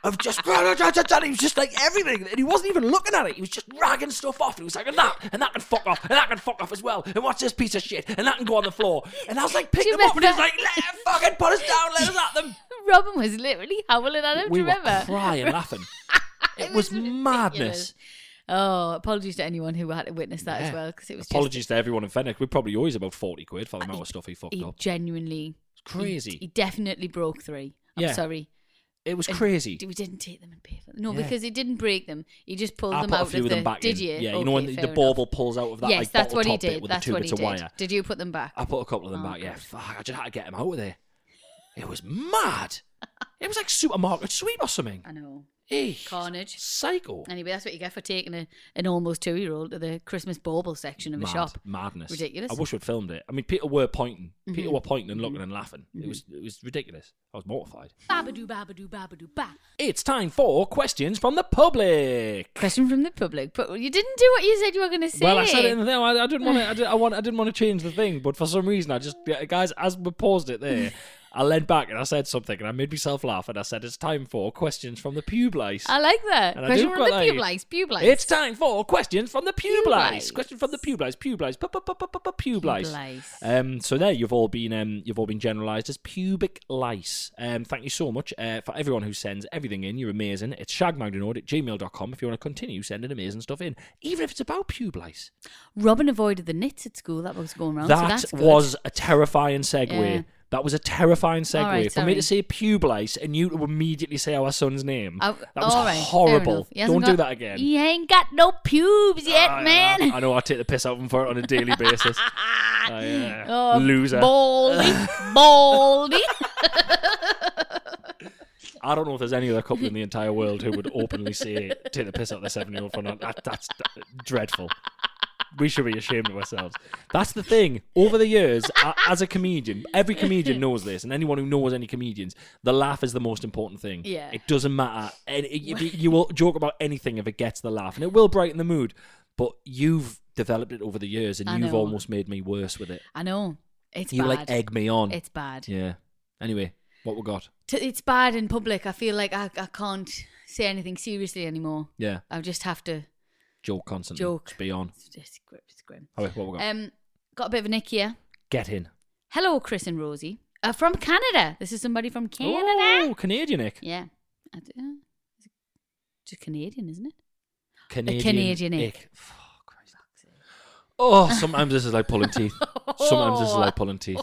of just, he was just like everything, and he wasn't even looking at it. He was just ragging stuff off. He was like, and that, and that can fuck off, and that can fuck off as well. And what's this piece of shit? And that can go on the floor. And I was like, pick Do you them up, and he was remember- like, let him fucking put us down, let us at them. Robin was literally howling at him. We do you were remember? crying, laughing. It, was, was madness. ridiculous. Oh, apologies to anyone who had to witness that Yeah. as well, because it was Apologies to everyone in Fenwick. We probably owe us about forty quid for the amount of stuff he just, fucked he up. genuinely It's crazy. He, he definitely broke three. I'm Yeah. sorry. It was And crazy. We didn't take them and pay for them. No, Yeah. because he didn't break them. He just pulled I them put a out few of of the. them back Did in. you? Yeah, you Okay, know when the fair bauble enough. pulls out of that yes, like that's bottle what he top bit did. with That's the two what bits he of did. wire. Did you put them back? I put a couple of them Oh, back. Yeah, good. fuck, I just had to get them out of there. It was mad. It was like supermarket sweep or something. I know. Eesh, Carnage. Psycho. Anyway, that's what you get for taking a, an almost two-year-old to the Christmas bauble section of a Mad, shop. Madness. Ridiculous. I wish we'd filmed it. I mean, people were pointing. People Mhm. were pointing and looking and laughing. It was it was ridiculous. I was mortified. Babadoo, babadoo, babadoo, ba. It's time for questions from the public. Question from the public, but you didn't do what you said you were going to say. Well, I said it in the thing. I, I didn't want to. I, did, I want. I didn't want to change the thing, but for some reason, I just yeah, guys, as we paused it there, I leant back and I said something, and I made myself laugh, and I said, "It's time for questions from the pube lice." I like that. And I Question do from quite the like pube it. lice. Pube lice. It's time for questions from the pube lice. lice. Question from the pube lice. Pube lice. Pu- pu- pu- pu- pu- pu- Pube Pube lice. lice. Um, so there, you've all been um, you've all been generalised as pubic lice. Um, thank you so much uh, for everyone who sends everything in. You're amazing. It's shagmagdenord at gmail dot com if you want to continue sending amazing stuff in, even if it's about pube lice. Robin avoided the nits at school. That was going around. so That that's good. was a terrifying segue. Yeah. That was a terrifying segue. All right, For me sorry. to say pube lice and you to immediately say our son's name. Oh, that was all right, fair horrible. enough. He hasn't Don't do got- that again. He ain't got no pubes yet, I, man. I know, I know I take the piss out of him for it on a daily basis. I, uh, Oh, loser. Baldy. Baldy. I don't know if there's any other couple in the entire world who would openly say take the piss out of their seven-year-old for not. That, that's d- dreadful. We should be ashamed of ourselves. That's the thing. Over the years, a- as a comedian, every comedian knows this, and anyone who knows any comedians, the laugh is the most important thing. Yeah. It doesn't matter. And it- you, you will joke about anything if it gets the laugh, and it will brighten the mood. But you've developed it over the years, and I you've know. almost made me worse with it. I know. It's You bad. like egg me on. It's bad. Yeah. Anyway, what we got? T- It's bad in public. I feel like I, I can't say anything seriously anymore. Yeah. I just have to Joke constantly. joke. Just be on. It's, it's, grim, it's grim. All right, what we got? Um, got a bit of a nick here. Get in. Hello, Chris and Rosie. Uh, from Canada. This is somebody from Canada. Oh, Canadian Nick. Yeah. I d- uh, It's just Canadian, isn't it? Canadian, Canadian ick. ick. Oh, Christ. Oh, sometimes this is like pulling teeth. Sometimes this is like pulling teeth.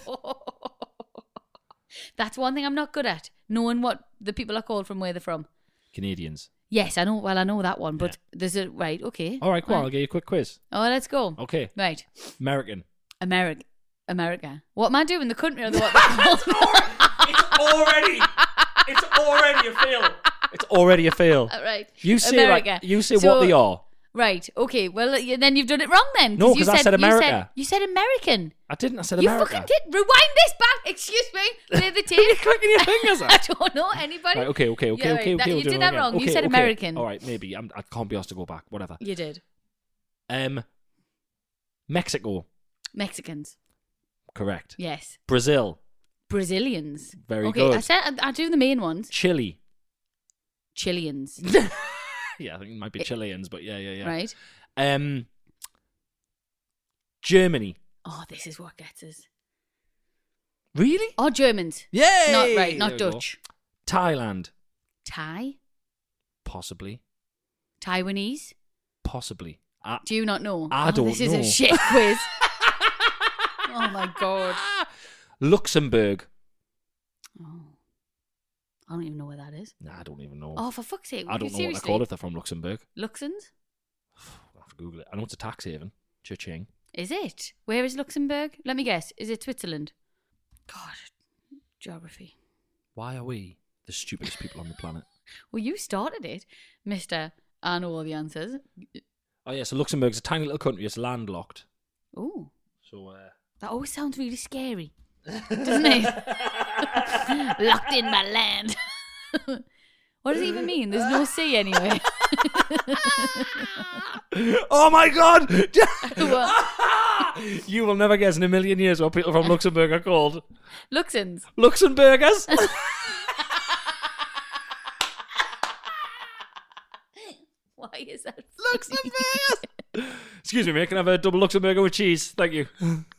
That's one thing I'm not good at. Knowing what the people are called from where they're from. Canadians. Yes, I know. Well, I know that one, but there's a right. Okay. All right, cool. Right. I'll give you a quick quiz. Oh, let's go. Okay. Right. American. America. America. What am I doing? The country or the what? they're called? It's already. It's already a fail. It's already a fail. Right. You say America. like, you say So- what they are. Right. Okay. Well, y- then you've done it wrong then. No, you 'cause I said America. You said, you said American. I didn't. I said You America. fucking did. Rewind this back. Excuse me. Play the tape. Are you clicking your fingers I at? don't know anybody. Right, okay, okay, okay, Yeah, okay, right, that- okay. you we'll do did it that again. wrong. You Okay, said okay. American. All right, maybe. I'm, I can't be asked to go back. Whatever. You did. Um, Mexico. Mexicans. Correct. Yes. Brazil. Brazilians. Very okay, good. I said I, I do the main ones. Chile. Chileans. Yeah, I think it might be Chileans, but yeah, yeah, yeah. Right. Um, Germany. Oh, this is what gets us. Really? Oh, Germans. Yay! Not right. Not There we go. Dutch. Thailand. Thai. Possibly. Taiwanese. Possibly. I, Do you not know? I oh, don't This is know. a shit quiz. Oh my god. Luxembourg. Oh. I don't even know where that is. Nah, I don't even know. Oh, for fuck's sake! I don't know seriously? what they call it if they're from Luxembourg. Luxons? I'll have to Google it. I know it's a tax haven. Cha-ching. Is it? Where is Luxembourg? Let me guess. Is it Switzerland? God, geography. Why are we the stupidest people on the planet? Well, you started it, Mister I know all the answers. Oh yeah, so Luxembourg's a tiny little country. It's landlocked. Oh, So uh, that always sounds really scary, doesn't it? Locked in my land. What does it even mean? There's no sea anyway. oh my god! What? You will never guess in a million years what people from Luxembourg are called. Luxons. Luxembourgers. Excuse me, mate. Can I have a double Luxemburger with cheese? Thank you.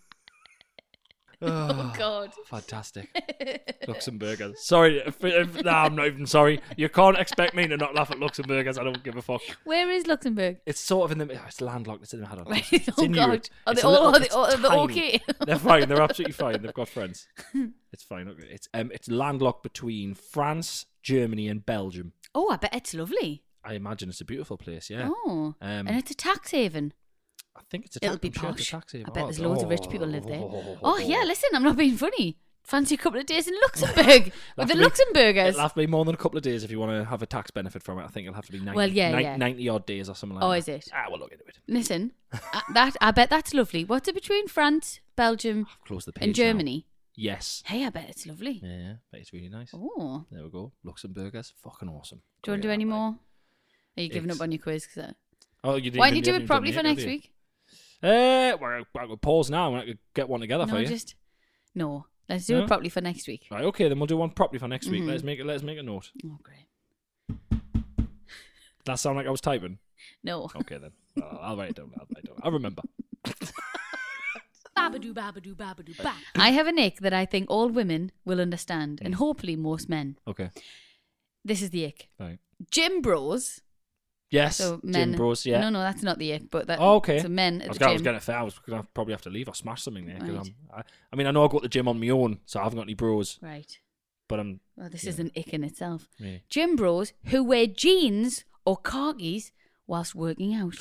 Oh, God. Fantastic. Luxemburgers. Sorry. If, if, nah, I'm not even sorry. You can't expect me to not laugh at Luxemburgers. I don't give a fuck. Where is Luxembourg? It's sort of in the... It's landlocked. It's in the... Hold on. Right. It's, it's Oh, in God. Europe. Are they It's a all little- are they, it's are they tiny. okay? They're fine. They're absolutely fine. They've got friends. It's fine. Okay. It's um, it's landlocked between France, Germany, and Belgium. Oh, I bet it's lovely. I imagine it's a beautiful place. Yeah. Oh. Um, and it's a tax haven. I think it's a It'll tax. be I'm sure it's a posh. tax haven. I bet Oh, there's loads of rich people live there. oh, Oh, yeah, listen, I'm not being funny. Fancy a couple of days in Luxembourg with the Luxembourgers. It'll have to be more than a couple of days if you want to have a tax benefit from it. I think it'll have to be ninety, Well, yeah, nine- yeah. ninety odd days or something like Oh, that. is it? Ah, we'll look into it. Listen, uh, that I bet that's lovely. What's it between France, Belgium, I've closed the page and now. Germany? Yes. Hey, I bet it's lovely. Yeah, yeah, but it's really nice. Oh. There we go. Luxemburgers, fucking awesome. Do you want to do Great, any aren't more? Are you giving It's- up on your quiz? 'Cause I- Oh, you didn't Why don't you even- do haven't it even properly done for it, next have you? week? Uh, well, I could pause now and I could get one together No, for you. just no. Let's do No? it properly for next week. Right, okay, then we'll do one properly for next week. Mhm. Let's make it. Let's make a note. Oh, great. Does that sound like I was typing? No. Okay then. Uh, I'll write it down. I'll write it down. I'll remember. Babadoo, babadoo, babadoo, ba. I have an ick that I think all women will understand, Mm. and hopefully most men. Okay. This is the ick. Right. Gym bros. Yes. So men. Gym bros. Yeah. No, no, that's not the ick. But that. Oh, okay. So men I at was, the gonna, I was gym. getting it fair. I was gonna probably have to leave or smash something there. 'cause Right. I'm, I, I mean, I know I go to the gym on my own, so I haven't got any bros. Right. But I'm. Well, this Yeah. is an ick in itself. Yeah. Gym bros who wear jeans or khakis whilst working out.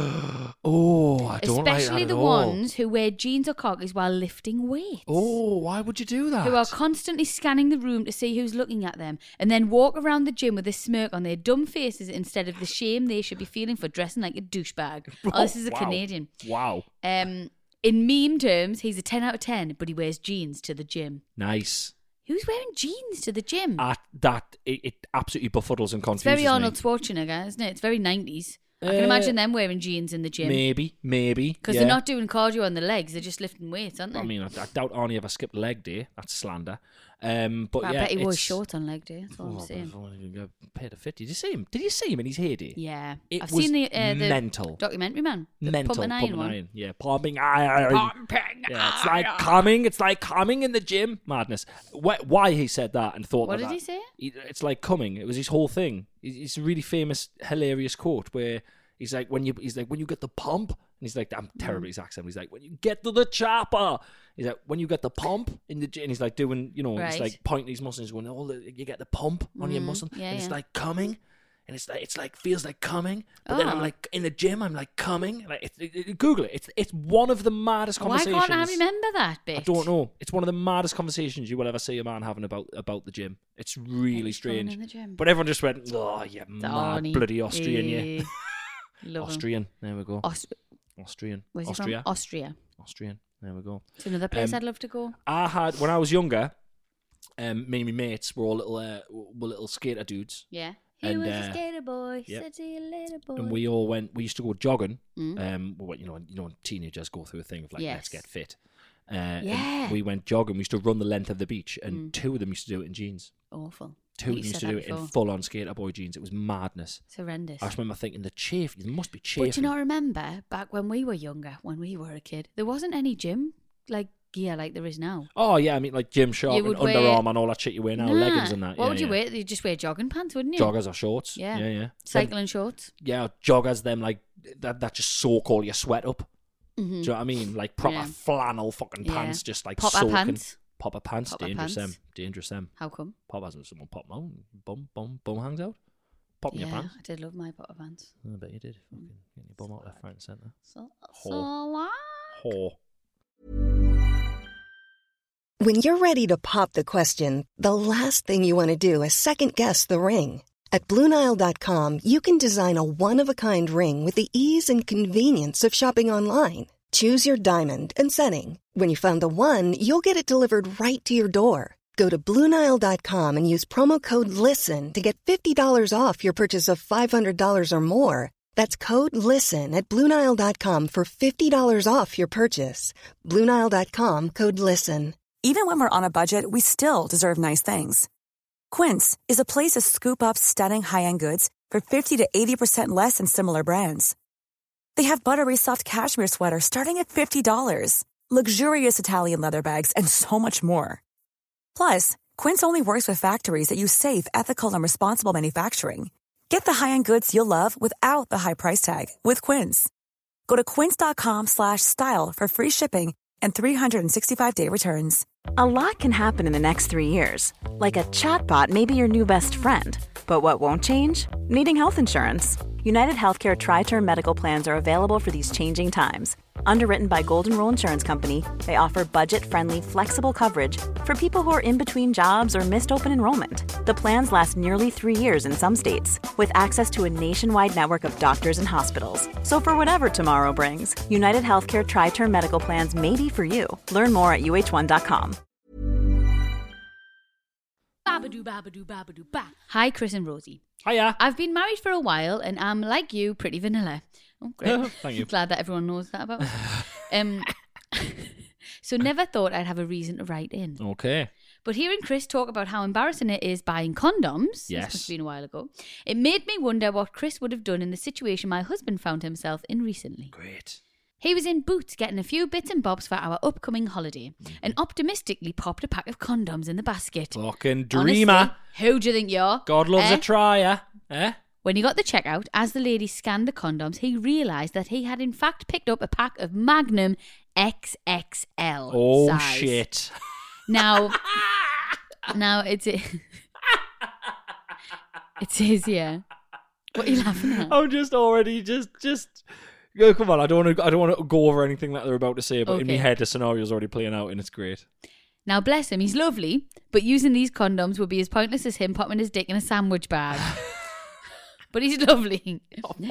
Oh, I don't like Especially that the at all. ones who wear jeans or khakis while lifting weights. Oh, why would you do that? Who are constantly scanning the room to see who's looking at them and then walk around the gym with a smirk on their dumb faces instead of the shame they should be feeling for dressing like a douchebag. Oh, this is a Wow. Canadian. Wow. Um, in meme terms, he's a ten out of ten, but he wears jeans to the gym. Nice. Who's wearing jeans to the gym? At that, it, it absolutely befuddles and It's confuses very me. Arnold Schwarzenegger, isn't it? It's very nineties. I can Uh, imagine them wearing jeans in the gym. Maybe, maybe. Because yeah. they're not doing cardio on the legs, they're just lifting weights, aren't they? I mean, I, I doubt Arnie ever skipped leg day. That's slander. Um, but I yeah, bet he was it's- short on leg day, that's what Oh, I'm but saying. if I wanted to go pay the fifty. Did you see him? Did you see him in his heyday? Yeah. It I've was seen the, uh, the mental. documentary, man. The Mental. Pumping Iron one. iron. Yeah, pumping iron. Pumping Yeah, it's like coming. It's like coming in the gym. Madness. Wh- Why he said that and thought What that did he that- say? he- It's like coming. It was his whole thing. It's it's a really famous, hilarious quote where he's like, when you, he's like, when you get the pump, and he's like, I'm terrible at his accent. He's like, when you get to the chopper, he's like, when you get the pump in the gym, and he's like doing, you know, Right. he's like pointing his muscles, going, oh, the, you get the pump on your Mhm. muscle, Yeah, and it's yeah. like coming. And it's like it's like feels like coming, but then I'm Oh. like in the gym. I'm like coming. Like it, it, it- Google it. It's it's one of the maddest Why conversations. can't I remember that bit? I don't know. It's one of the maddest conversations you will ever see a man having about about the gym. It's really He's going strange. in the gym. But everyone just went, "Oh, you mad Arnie. bloody Austrian, yeah." Eh. Love him. Austrian. There we go. Aus- Austrian. Where's he Austria. from? Austria. Austrian. There we go. It's another place Um, I'd love to go. I had when I was younger. Um, me and my mates were all little uh, were little skater dudes, Yeah. He and, was uh, a skater boy. yep. Said, see you later, boy. and we all went. We used to go jogging. Mm. Um, well, you know, you know, teenagers go through a thing of like, Yes. let's get fit. Uh, and Yeah. we went jogging. We used to run the length of the beach, and Mm. two of them used to do it in jeans. Awful. Two of You them used said to that do it in before. full on skater boy jeans. It was madness. It's horrendous. I just remember thinking the chafe. There must be chafing. But do you not remember back when we were younger, when we were a kid, there wasn't any gym like gear like there is now. Oh yeah, I mean like Gymshark You and would wear- Underarm and all that shit you wear now, Nah. leggings and that. What yeah, would you yeah. wear? You'd just wear jogging pants, wouldn't you? Joggers or shorts. Yeah. yeah, yeah. Them- Cycling shorts. yeah, joggers. Them like that. That just soak all your sweat up. Mhm. Do you know what I mean? Like proper Yeah. flannel fucking Yeah. pants, just like Popper soaking. pants. Popper pants, Popper dangerous pants. them, dangerous them. How come? Pop has someone pop them out, bum bum bum hangs out. Pop in Yeah, your pants. I did love my popper pants. I bet you did. Fucking getting your bum out left, right, and centre. So, Whore. so what? Whore. When you're ready to pop the question, the last thing you want to do is second-guess the ring. At Blue Nile dot com, you can design a one-of-a-kind ring with the ease and convenience of shopping online. Choose your diamond and setting. When you find the one, you'll get it delivered right to your door. Go to Blue Nile dot com and use promo code LISTEN to get fifty dollars off your purchase of five hundred dollars or more. That's code LISTEN at Blue Nile dot com for fifty dollars off your purchase. Blue Nile dot com, code LISTEN. Even when we're on a budget, we still deserve nice things. Quince is a place to scoop up stunning high-end goods for fifty to eighty percent less than similar brands. They have buttery soft cashmere sweaters starting at fifty dollars, luxurious Italian leather bags, and so much more. Plus, Quince only works with factories that use safe, ethical, and responsible manufacturing. Get the high-end goods you'll love without the high price tag with Quince. Go to quince.com slash style for free shipping and three sixty-five day returns. A lot can happen in the next three years. Like a chatbot may be your new best friend. But what won't change? Needing health insurance. United Healthcare Tri-Term Medical Plans are available for these changing times. Underwritten by Golden Rule Insurance Company, they offer budget-friendly, flexible coverage for people who are in between jobs or missed open enrollment. The plans last nearly three years in some states, with access to a nationwide network of doctors and hospitals. So for whatever tomorrow brings, United Healthcare Tri-Term Medical Plans may be for you. Learn more at U H one dot com. Babadoo, babadoo, babadoo, ba. Hi, Chris and Rosie. Hiya. I've been married for a while and I'm, like you, pretty vanilla. Oh, great. Thank you. Glad that everyone knows that about me. um, so never thought I'd have a reason to write in. Okay. But hearing Chris talk about how embarrassing it is buying condoms, Yes. this must have been a while ago, it made me wonder what Chris would have done in the situation my husband found himself in recently. Great. He was in Boots getting a few bits and bobs for our upcoming holiday and optimistically popped a pack of condoms in the basket. Fucking dreamer. Honestly, who do you think you're? God loves Eh? a trier. Eh? When he got the checkout, as the lady scanned the condoms, he realised that he had in fact picked up a pack of Magnum X X L Oh, size. shit. Now, now it's it says here. What are you laughing at? I'm just already just just. Go, come on, I don't want to. I don't want to go over anything that they're about to say, but in my Okay. head, the scenario's already playing out, and it's great. Now, bless him, he's lovely, but using these condoms would be as pointless as him popping his dick in a sandwich bag. But he's lovely.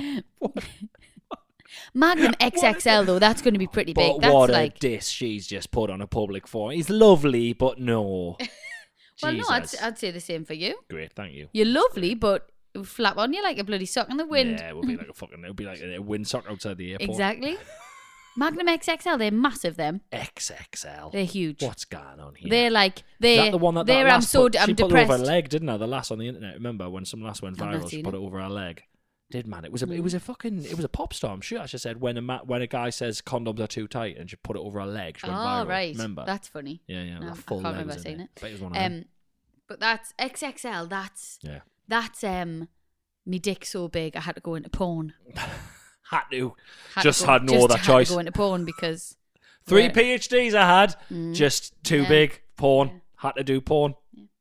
Magnum X X L though, that's going to be pretty big. But That's what like, a diss she's just put on a public forum. He's lovely, but no. well, no, I'd, Jesus. I'd say the same for you. Great, thank you. You're lovely, but it would flap on you like a bloody sock in the wind. Yeah, it would be like a fucking. It would be like a windsock outside the airport. Exactly. Magnum X X L, they're massive. Them, X X L. they're huge. What's going on here? They're like Is they're. that the one that, that they're, I'm lass so put, I'm she put it depressed. over her leg, didn't her? The lass on the internet. Remember when some lass went I've not viral? She seen put it. it over her leg. Did man? It was a it was a fucking it was a pop star. I'm sure. She said when a ma- when a guy says condoms are too tight and she put it over her leg. She Oh went viral. right, Remember? that's funny. yeah, yeah. No, with I full can't legs remember in saying it. it. Bet it was one of them. Um, but that's X X L. That's Yeah. that's um, me dick so big I had to go into porn. Had to. Had Just to go, had no just other had choice. To go into porn because Three we're- PhDs I had. Just too Yeah. big. Porn. Had to do porn.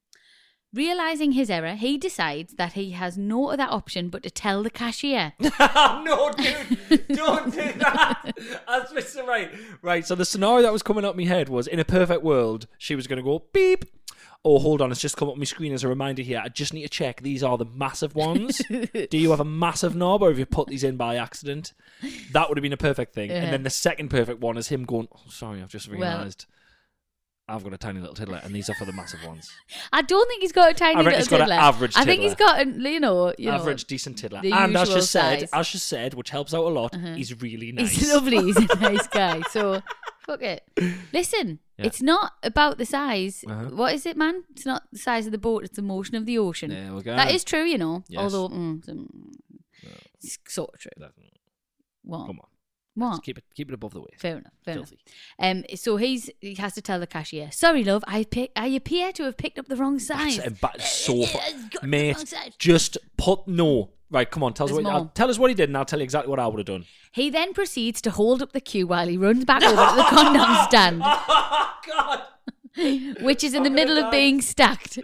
Realising his error, he decides that he has no other option but to tell the cashier. No, dude, don't do that. That's Mister Right. Right, so the scenario that was coming up in my head was, in a perfect world, she was going to go beep. Oh, hold on, it's just come up on my screen as a reminder here. I just need to check. These are the massive ones. Do you have a massive knob, or have you put these in by accident? That would have been a perfect thing. Yeah. And then the second perfect one is him going, oh, sorry, I've just Well- realised. I've got a tiny little tiddler, and these are for the massive ones. I don't think he's got a tiny I reckon little he's got an tiddler. average I think he's tiddler. got a, you know, you Average, know, decent tiddler. the And as usual she said, size. as she said, which helps out a lot, he's really nice. He's lovely. He's a nice guy. So, fuck it. Listen, Yeah. it's not about the size. Uh-huh. What is it, man? It's not the size of the boat. It's the motion of the ocean. There we go. That is true, you know. Yes. Although, mm, mm, it's sort of true. That- What? Come on. What? Let's keep it keep it above the waist. Fair enough. Fair Filthy. enough. Um, so he's he has to tell the cashier, "Sorry, love, I pick, I appear to have picked up the wrong size." That's emba- so fu- It's got the Mate, wrong size. just put no. Right, come on, tell us There's what I'll, more. tell us what he did, and I'll tell you exactly what I would have done. He then proceeds to hold up the queue while he runs back over to the condom stand, Oh God! which is in the middle of being stacked.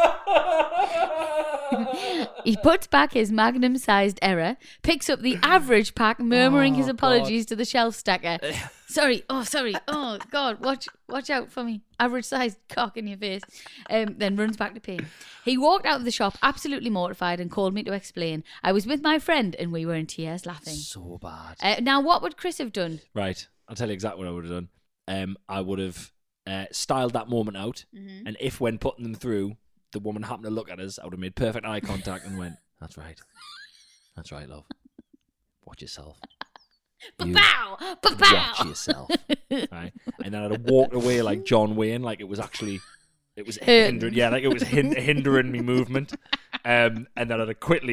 He puts back his magnum-sized error, picks up the average pack, murmuring his Oh, apologies to the shelf stacker. Sorry, oh sorry, oh God, watch, watch out for me, average-sized cock in your face. Um, then runs back to pay. He walked out of the shop absolutely mortified and called me to explain. I was with my friend and we were in tears laughing. So bad. Uh, now, what would Chris have done? Right, I'll tell you exactly what I would have done. Um, I would have uh, styled that moment out, Mm-hmm. and if when putting them through, the woman happened to look at us, I would have made perfect eye contact and went, "That's right, that's right, love. Watch yourself. You Ba-pow! watch Ba-pow! yourself." Right, and then I'd have walked away like John Wayne, like it was actually, it was Hurting. hindering, yeah, like it was hin- hindering me movement. Um, and then I'd have quickly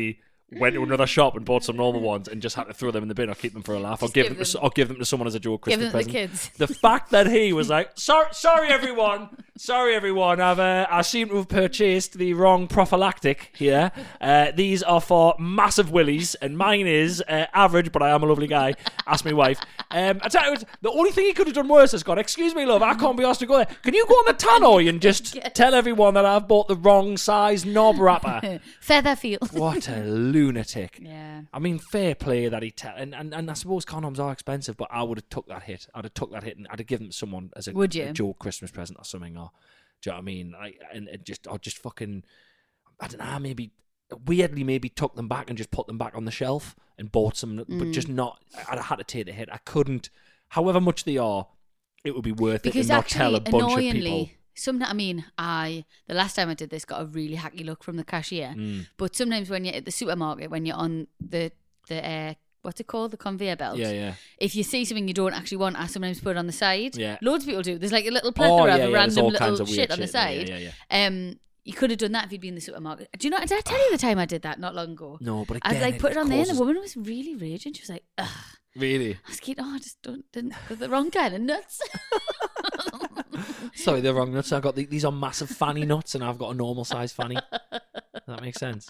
went to another shop and bought some normal ones and just had to throw them in the bin or keep them for a laugh or Just give, give them, them- or give them to someone as a joke Give Christmas them to the present. kids. The fact that he was like, sorry, sorry everyone, sorry everyone, I've uh, I seem to have purchased the wrong prophylactic here. Uh, these are for massive willies, and mine is uh, average, but I am a lovely guy. Ask my wife. Um, I tell you, what, the only thing he could have done worse is gone, excuse me, love, I can't be asked to go there. Can you go on the tannoy and just tell everyone that I've bought the wrong size knob wrapper? Featherfield. What a lunatic. Yeah. I mean, fair play that he tell, and, and and I suppose condoms are expensive, but I would have took that hit. I'd have took that hit and I'd have given them to someone as a, Would you? a joke Christmas present or something. Or do you know what I mean? Like, and it just, or just fucking, I don't know. Maybe weirdly, maybe took them back and just put them back on the shelf and bought some, Mm. but just not. I had to take the hit. I couldn't. However much they are, it would be worth Because it to not tell actually, a bunch of people. annoyingly, sometimes I mean, I the last time I did this got a really hacky look from the cashier. Mm. But sometimes when you're at the supermarket, when you're on the the uh, what's it called, the conveyor belt. Yeah, yeah. If you see something you don't actually want, I sometimes put it on the side. Yeah. Loads of people do. There's like a little Oh, plethora yeah, of yeah, there's random all kinds little of weird shit on the shit there. side. Yeah, yeah, yeah. Um, you could have done that if you'd been in the supermarket. Do you know? Did I tell you the time I did that not long ago? No, but I again, like put it on there, and causes- the woman was really raging. She was like, "Ugh." Really? I was like, "Oh, I just don't didn't got the wrong kind of nuts." Sorry, they're wrong nuts. I got the, these are massive fanny nuts, and I've got a normal size fanny. Does that make sense?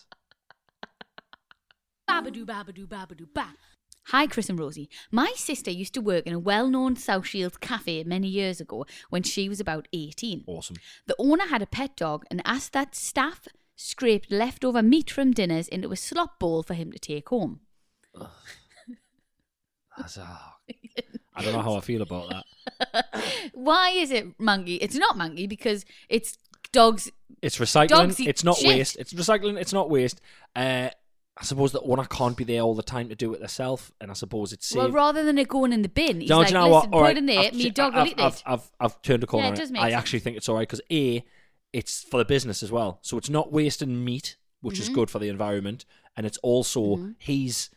Babadoo, babadoo, babadoo, ba. Hi, Chris and Rosie. My sister used to work in a well-known South Shields cafe many years ago when she was about eighteen. Awesome. The owner had a pet dog and asked that staff scraped leftover meat from dinners into a slop bowl for him to take home. That's, oh, I don't know how I feel about that. Why is it mangy? It's not mangy because it's dogs. It's recycling. Dogs eat It's not shit. waste. It's recycling. It's not waste. Uh, I suppose the owner can't be there all the time to do it herself, and I suppose it's safe. Well, rather than it going in the bin, he's No, like, do you know listen, what? All put right, it in there, I've- me dog will I've, eat I've, it. I've, I've turned a corner Yeah, it on does it. make I sense. actually think it's all right because A, it's for the business as well. So it's not wasting meat, which is Mhm. good for the environment, and it's also he's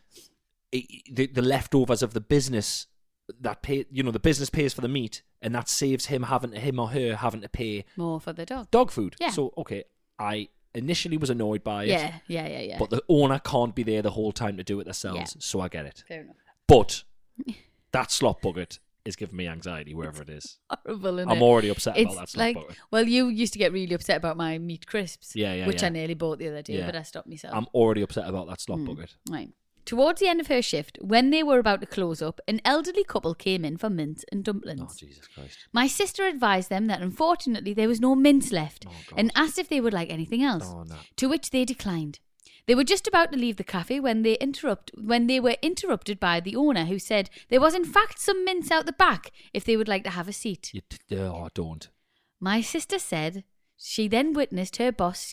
he- the, the leftovers of the business that pay. You know, the business pays for the meat, and that saves him having to, him or her having to pay More for the dog. dog food. Yeah. So okay, I initially was annoyed by it. Yeah, yeah, yeah, yeah. But the owner can't be there the whole time to do it themselves, Yeah. so I get it. Fair enough. But that slop bucket is giving me anxiety wherever it is. Horrible, isn't I'm it? already upset It's about that slop like, bucket. well, you used to get really upset about my meat crisps. Yeah, yeah, Which yeah. I nearly bought the other day, Yeah. but I stopped myself. I'm already upset about that slop Mm. bucket. Right. Towards the end of her shift, when they were about to close up, an elderly couple came in for mince and dumplings. Oh, Jesus Christ. My sister advised them that unfortunately there was no mince left Oh, God. and asked if they would like anything else. Oh, no. To which they declined. They were just about to leave the cafe when they interrupt when they were interrupted by the owner, who said there was in fact some mince out the back if they would like to have a seat. You t- oh, don't. My sister said she then witnessed her boss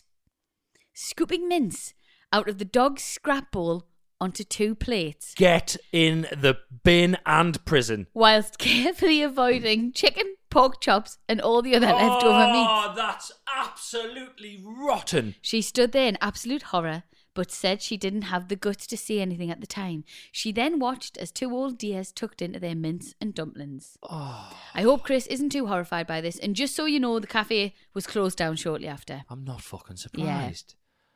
scooping mince out of the dog's scrap bowl onto two plates, Get in the bin and prison. whilst carefully avoiding chicken, pork chops, and all the other leftover meat. Oh, that's absolutely rotten. She stood there in absolute horror, but said she didn't have the guts to say anything at the time. She then watched as two old dears tucked into their mince and dumplings. Oh, I hope Chris isn't too horrified by this, and just so you know, the cafe was closed down shortly after. I'm not fucking surprised.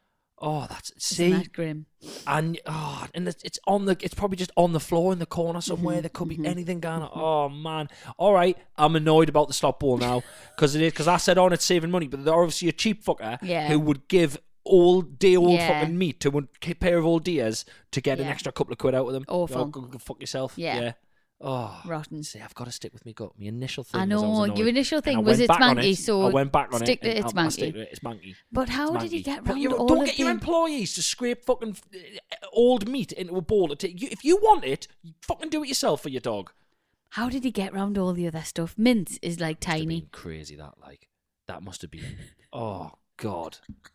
Oh, that's see, Isn't that grim? and oh, and it's, it's on the, it's probably just on the floor in the corner somewhere. Mm-hmm. There could be anything going on. Oh man, all right, I'm annoyed about the slop bowl now because it is because I said on it's saving money, but they're obviously a cheap fucker Yeah. who would give old day old Yeah. fucking meat to a pair of old deers to get an Yeah. extra couple of quid out of them. Awful. Oh, go, go fuck yourself. Yeah. yeah. Oh, Rotten. See, I've got to stick with me gut. My initial thing. I was I was know, annoyed. your initial And thing I was went it's back on manky, it. so I went back on stick it. to and it's I'll- I'll stick manky. to it. It's manky. But how It's did he manky. get But round you don't, all don't of get your the- employees to scrape fucking uh, old meat into a bowl. To take. You, if you want it, you fucking do it yourself for your dog. How did he get round all the other stuff? Mince is like Must have tiny. been crazy. That like that must have been. Oh God.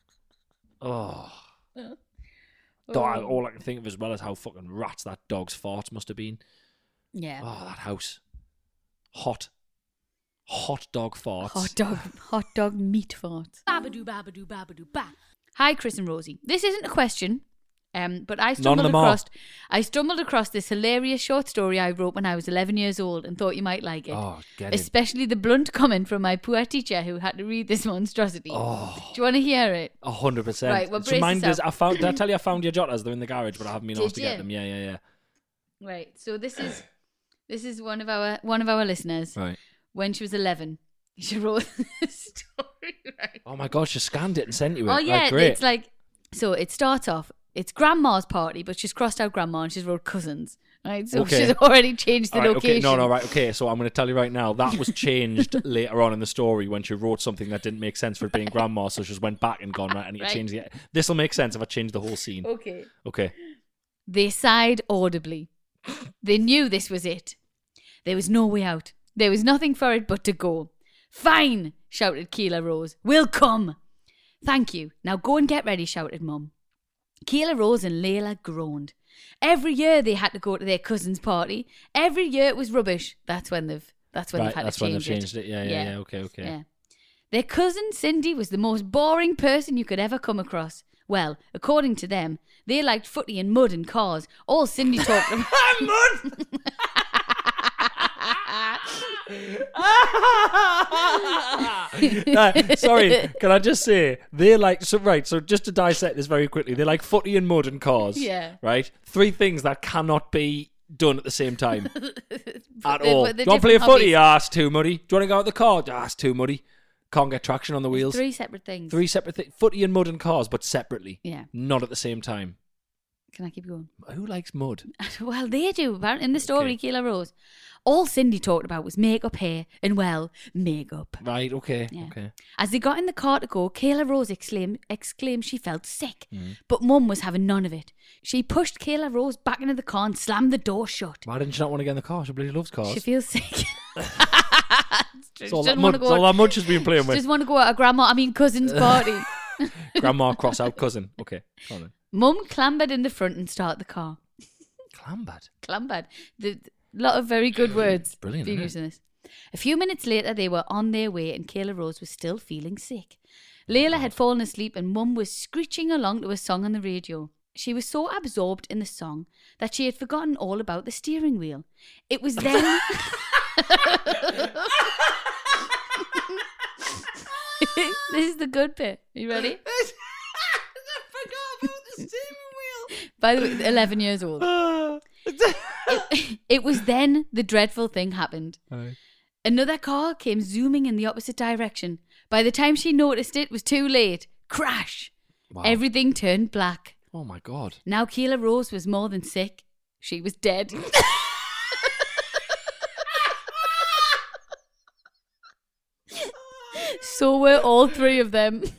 Oh. Don't- I- all I can think of as well is how fucking rats that dog's farts must have been. Yeah. Oh, that house. Hot. Hot dog farts. Hot dog, hot dog meat farts. Babadoo, babadoo, babadoo, ba. Hi, Chris and Rosie. This isn't a question. Um, but I None of stumbled them are. across I stumbled across this hilarious short story I wrote when I was eleven years old and thought you might like it. Oh, get it. Especially the blunt comment from my poor teacher who had to read this monstrosity. Oh. Do you want to hear it? A hundred percent. Right, well, It's brace reminded us- yourself. I found. Did I tell you I found your jotters? They're in the garage, but I haven't been Did asked to you? get them. Yeah, yeah, yeah. Right. So this is this is one of our one of our listeners. Right. When she was eleven, she wrote this story. Right. Oh my god, she scanned it and sent you it. Oh yeah, Right, great. it's like so. It starts off. It's grandma's party, but she's crossed out grandma and she's wrote cousins. Right, so Okay. she's already changed the All right, location. okay, no, no, right, okay. So I'm going to tell you right now that was changed later on in the story when she wrote something that didn't make sense for it being grandma. So she just went back and gone right. I need Right. to change the. This will make sense if I change the whole scene. Okay. Okay. They sighed audibly. They knew this was it. There was no way out. There was nothing for it but to go. Fine, shouted Keela Rose. We'll come. Thank you. Now go and get ready, shouted Mum. Keela Rose and Layla groaned. Every year they had to go to their cousin's party. Every year it was rubbish. That's when they've. That's when Right, they've had that's to when change they've changed it. Yeah, yeah, yeah. Okay, okay. Yeah. Their cousin Cindy was the most boring person you could ever come across. Well, according to them, they liked footy and mud and cars. All Cindy talked about. Mud. Uh, sorry, can I just say they like so right? So just to dissect this very quickly, they like footy and mud and cars. Yeah. Right. Three things that cannot be done at the same time at They're- all. but Do they're you want to play different footy? hobbies. Ah, it's too muddy. Do you want to go out the car? Ah, it's too muddy. Can't get traction on the wheels. Three separate things. Three separate things. Footy and mud and cars, but separately. Yeah. Not at the same time. Can I keep going? Who likes mud? Well, they do. Apparently, in the story, Okay. Keela Rose. All Cindy talked about was makeup, hair, and, well, makeup. Right, okay, Yeah. okay. As they got in the car to go, Kayla Rose exclaimed, exclaimed she felt sick. Mm. But Mum was having none of it. She pushed Kayla Rose back into the car and slammed the door shut. Why didn't she not want to get in the car? She bloody loves cars. She feels sick. It's all, that mud, it's all that mud she's been playing She with. just want to go at a grandma, I mean cousin's party. Grandma cross out cousin. Okay, go on then. Mum clambered in the front and started the car. Clambered. Clambered. The lot of very good words Brilliant, being isn't used in this. A few minutes later, they were on their way and Kayla Rose was still feeling sick. Layla had fallen asleep and Mum was screeching along to a song on the radio. She was so absorbed in the song that she had forgotten all about the steering wheel. It was then... This is the good bit. Are you ready? I forgot about the steering wheel. By the way, eleven years old. It, it was then the dreadful thing happened. Aye. Another car came zooming in the opposite direction. By the time she noticed it, it was too late. Crash! Wow. Everything turned black. Oh my god. Now Keela Rose was more than sick. She was dead. So were all three of them. Chris,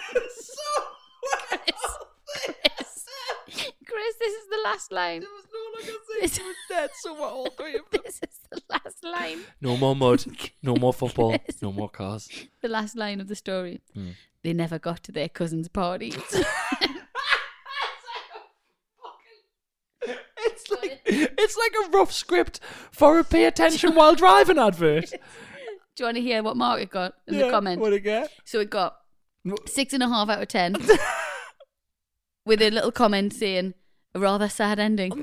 Chris, Chris, this is the last line. This, Dead, so we're all three of them. this is the last line. No more mud. No more football. No more cars. The last line of the story. Hmm. They never got to their cousin's party. It's like it's like a rough script for a pay attention while driving advert. Do you want to hear what mark it got in the comment? What it get? So it got six and a half out of ten with a little comment saying a rather sad ending.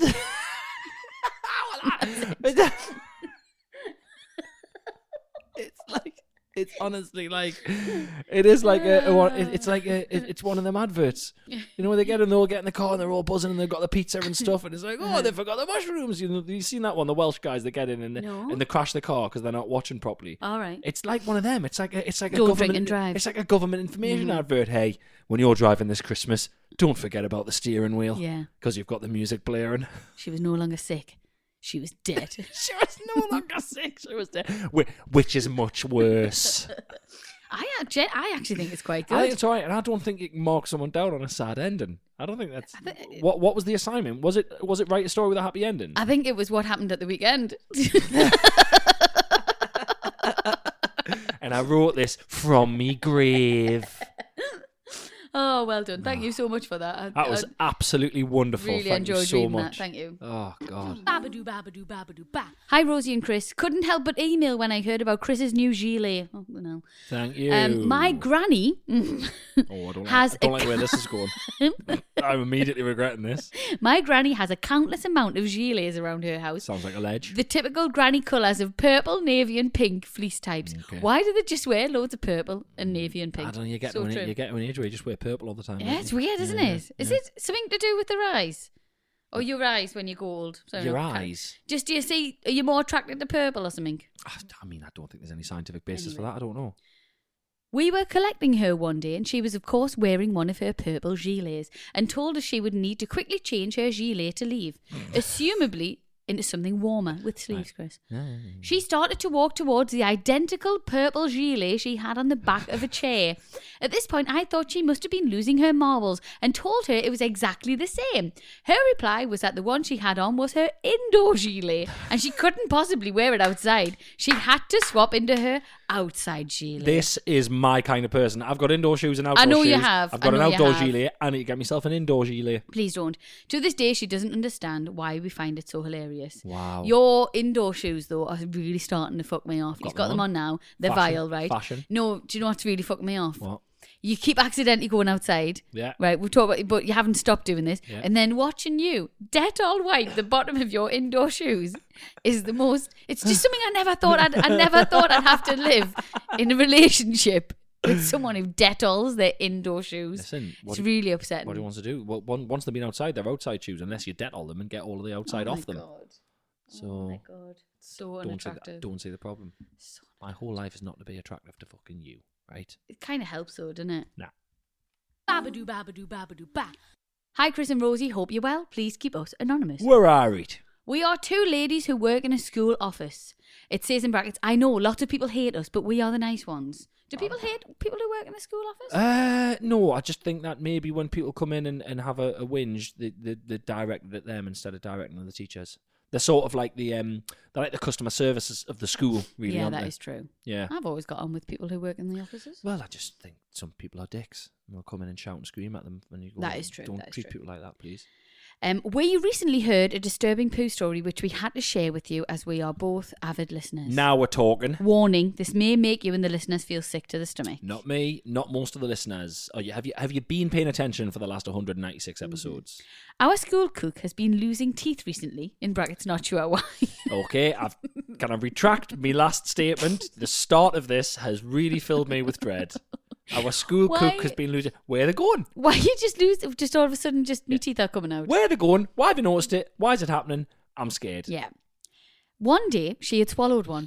It's like it's honestly like it is like a, a one- it- it's like a, it- it's one of them adverts. You know when they get in, they all get in the car and they're all buzzing and they've got the pizza and stuff and it's like oh they forgot the mushrooms. You know you've seen that one, the Welsh guys that get in and, No. and they crash the car because they're not watching properly. All right. It's like one of them. It's like a, it's like a Don't drink government. and drive. It's like a government information advert. Hey, when you're driving this Christmas, don't forget about the steering wheel. Yeah. because you've got the music blaring. She was no longer sick. She was dead. She was no longer sick. She was dead. Whi- Which is much worse. I actually, I actually think it's quite I think good. it's all right, and I don't think you can mark someone down on a sad ending. I don't think that's. thi- what What was the assignment? Was it Was it write a story with a happy ending? I think it was what happened at the weekend. And I wrote this from me grave. Oh, well done. Thank you so much for that. I, That was I absolutely wonderful. really Thank you enjoyed so reading much. that. Thank you. Oh, God. Babadoo, babadoo, babadoo, ba. Hi, Rosie and Chris. Couldn't help but email when I heard about Chris's new gilet. Oh, no. Thank you. Um, my granny oh, I don't, has like, I don't a- like where this is going. I'm immediately regretting this. my granny has a countless amount of gilets around her house. Sounds like a ledge. The typical granny colours of purple, navy, and pink fleece types. Okay. Why do they just wear loads of purple and navy and pink? I don't know, you get, so to an, true. you get to an age where you just wear purple all the time. Yeah, don't it's you? weird, isn't Yeah, it? Is yeah. it something to do with their eyes? Or your eyes when you go old? Sorry, Your no, can't- eyes? Just do you see, are you more attracted to purple or something? I mean, I don't think there's any scientific basis for that. I don't know. We were collecting her one day and she was of course wearing one of her purple gilets and told us she would need to quickly change her gilet to leave, assumably into something warmer with sleeves, Chris. She started to walk towards the identical purple gilet she had on the back of a chair. At this point, I thought she must have been losing her marbles and told her it was exactly the same. Her reply was that the one she had on was her indoor gilet and she couldn't possibly wear it outside. She had to swap into her outside gilet. This is my kind of person. I've got indoor shoes and outdoor I know shoes. you have. I've got I an know you outdoor have. gilet. I need to get myself an indoor gilet. Please don't. To this day, she doesn't understand why we find it so hilarious. Wow. Your indoor shoes, though, are really starting to fuck me off. You've got them them on now. They're Fashion. vile, right? Fashion. No, do you know what's really fucking me off? What? You keep accidentally going outside. Yeah. Right, we'll talk about it, but you haven't stopped doing this. Yeah. And then watching you, Dettol wipe the bottom of your indoor shoes is the most, it's just something I never thought I'd, I never thought I'd have to live in a relationship with someone who Dettols their indoor shoes. Listen, what it's do- really upsetting. What do you want to do? Well, one- once they've been outside, they're outside shoes, unless you Dettol them and get all of the outside oh off my them. God. So Oh my God. So don't see, unattractive. that, don't see the problem. So My whole life is not to be attractive to fucking you, right? It kind of helps though, doesn't it? Nah. Babadoo, babadoo, babadoo, ba. Hi, Chris and Rosie. Hope you're well. Please keep us anonymous. Where are it? We are two ladies who work in a school office. It says in brackets, I know lots of people hate us, but we are the nice ones. Do people hate people who work in a school office? Uh, no, I just think that maybe when people come in and, and have a, a whinge, they, they, they're directed at them instead of directing at the teachers. They're sort of like the um, they're like the customer services of the school, really. yeah, aren't that they? is true. Yeah. I've always got on with people who work in the offices. Well, I just think some people are dicks. And they'll come in and shout and scream at them when you go. That is true, Don't that is treat true. people like that, please. Um, we recently heard a disturbing poo story which we had to share with you as we are both avid listeners. Now we're talking. Warning, this may make you and the listeners feel sick to the stomach. Not me, not most of the listeners. Are you, have you have you been paying attention for the last one hundred ninety-six Mm-hmm. episodes? Our school cook has been losing teeth recently, in brackets, not sure why. Okay, I've can I retract my last statement? The start of this has really filled me with dread. Our school Why- cook has been losing. Where are they going? Why you just lose, just all of a sudden, just me teeth are coming out? Where are they going? Why have you noticed it? Why is it happening? I'm scared. Yeah. One day, she had swallowed one.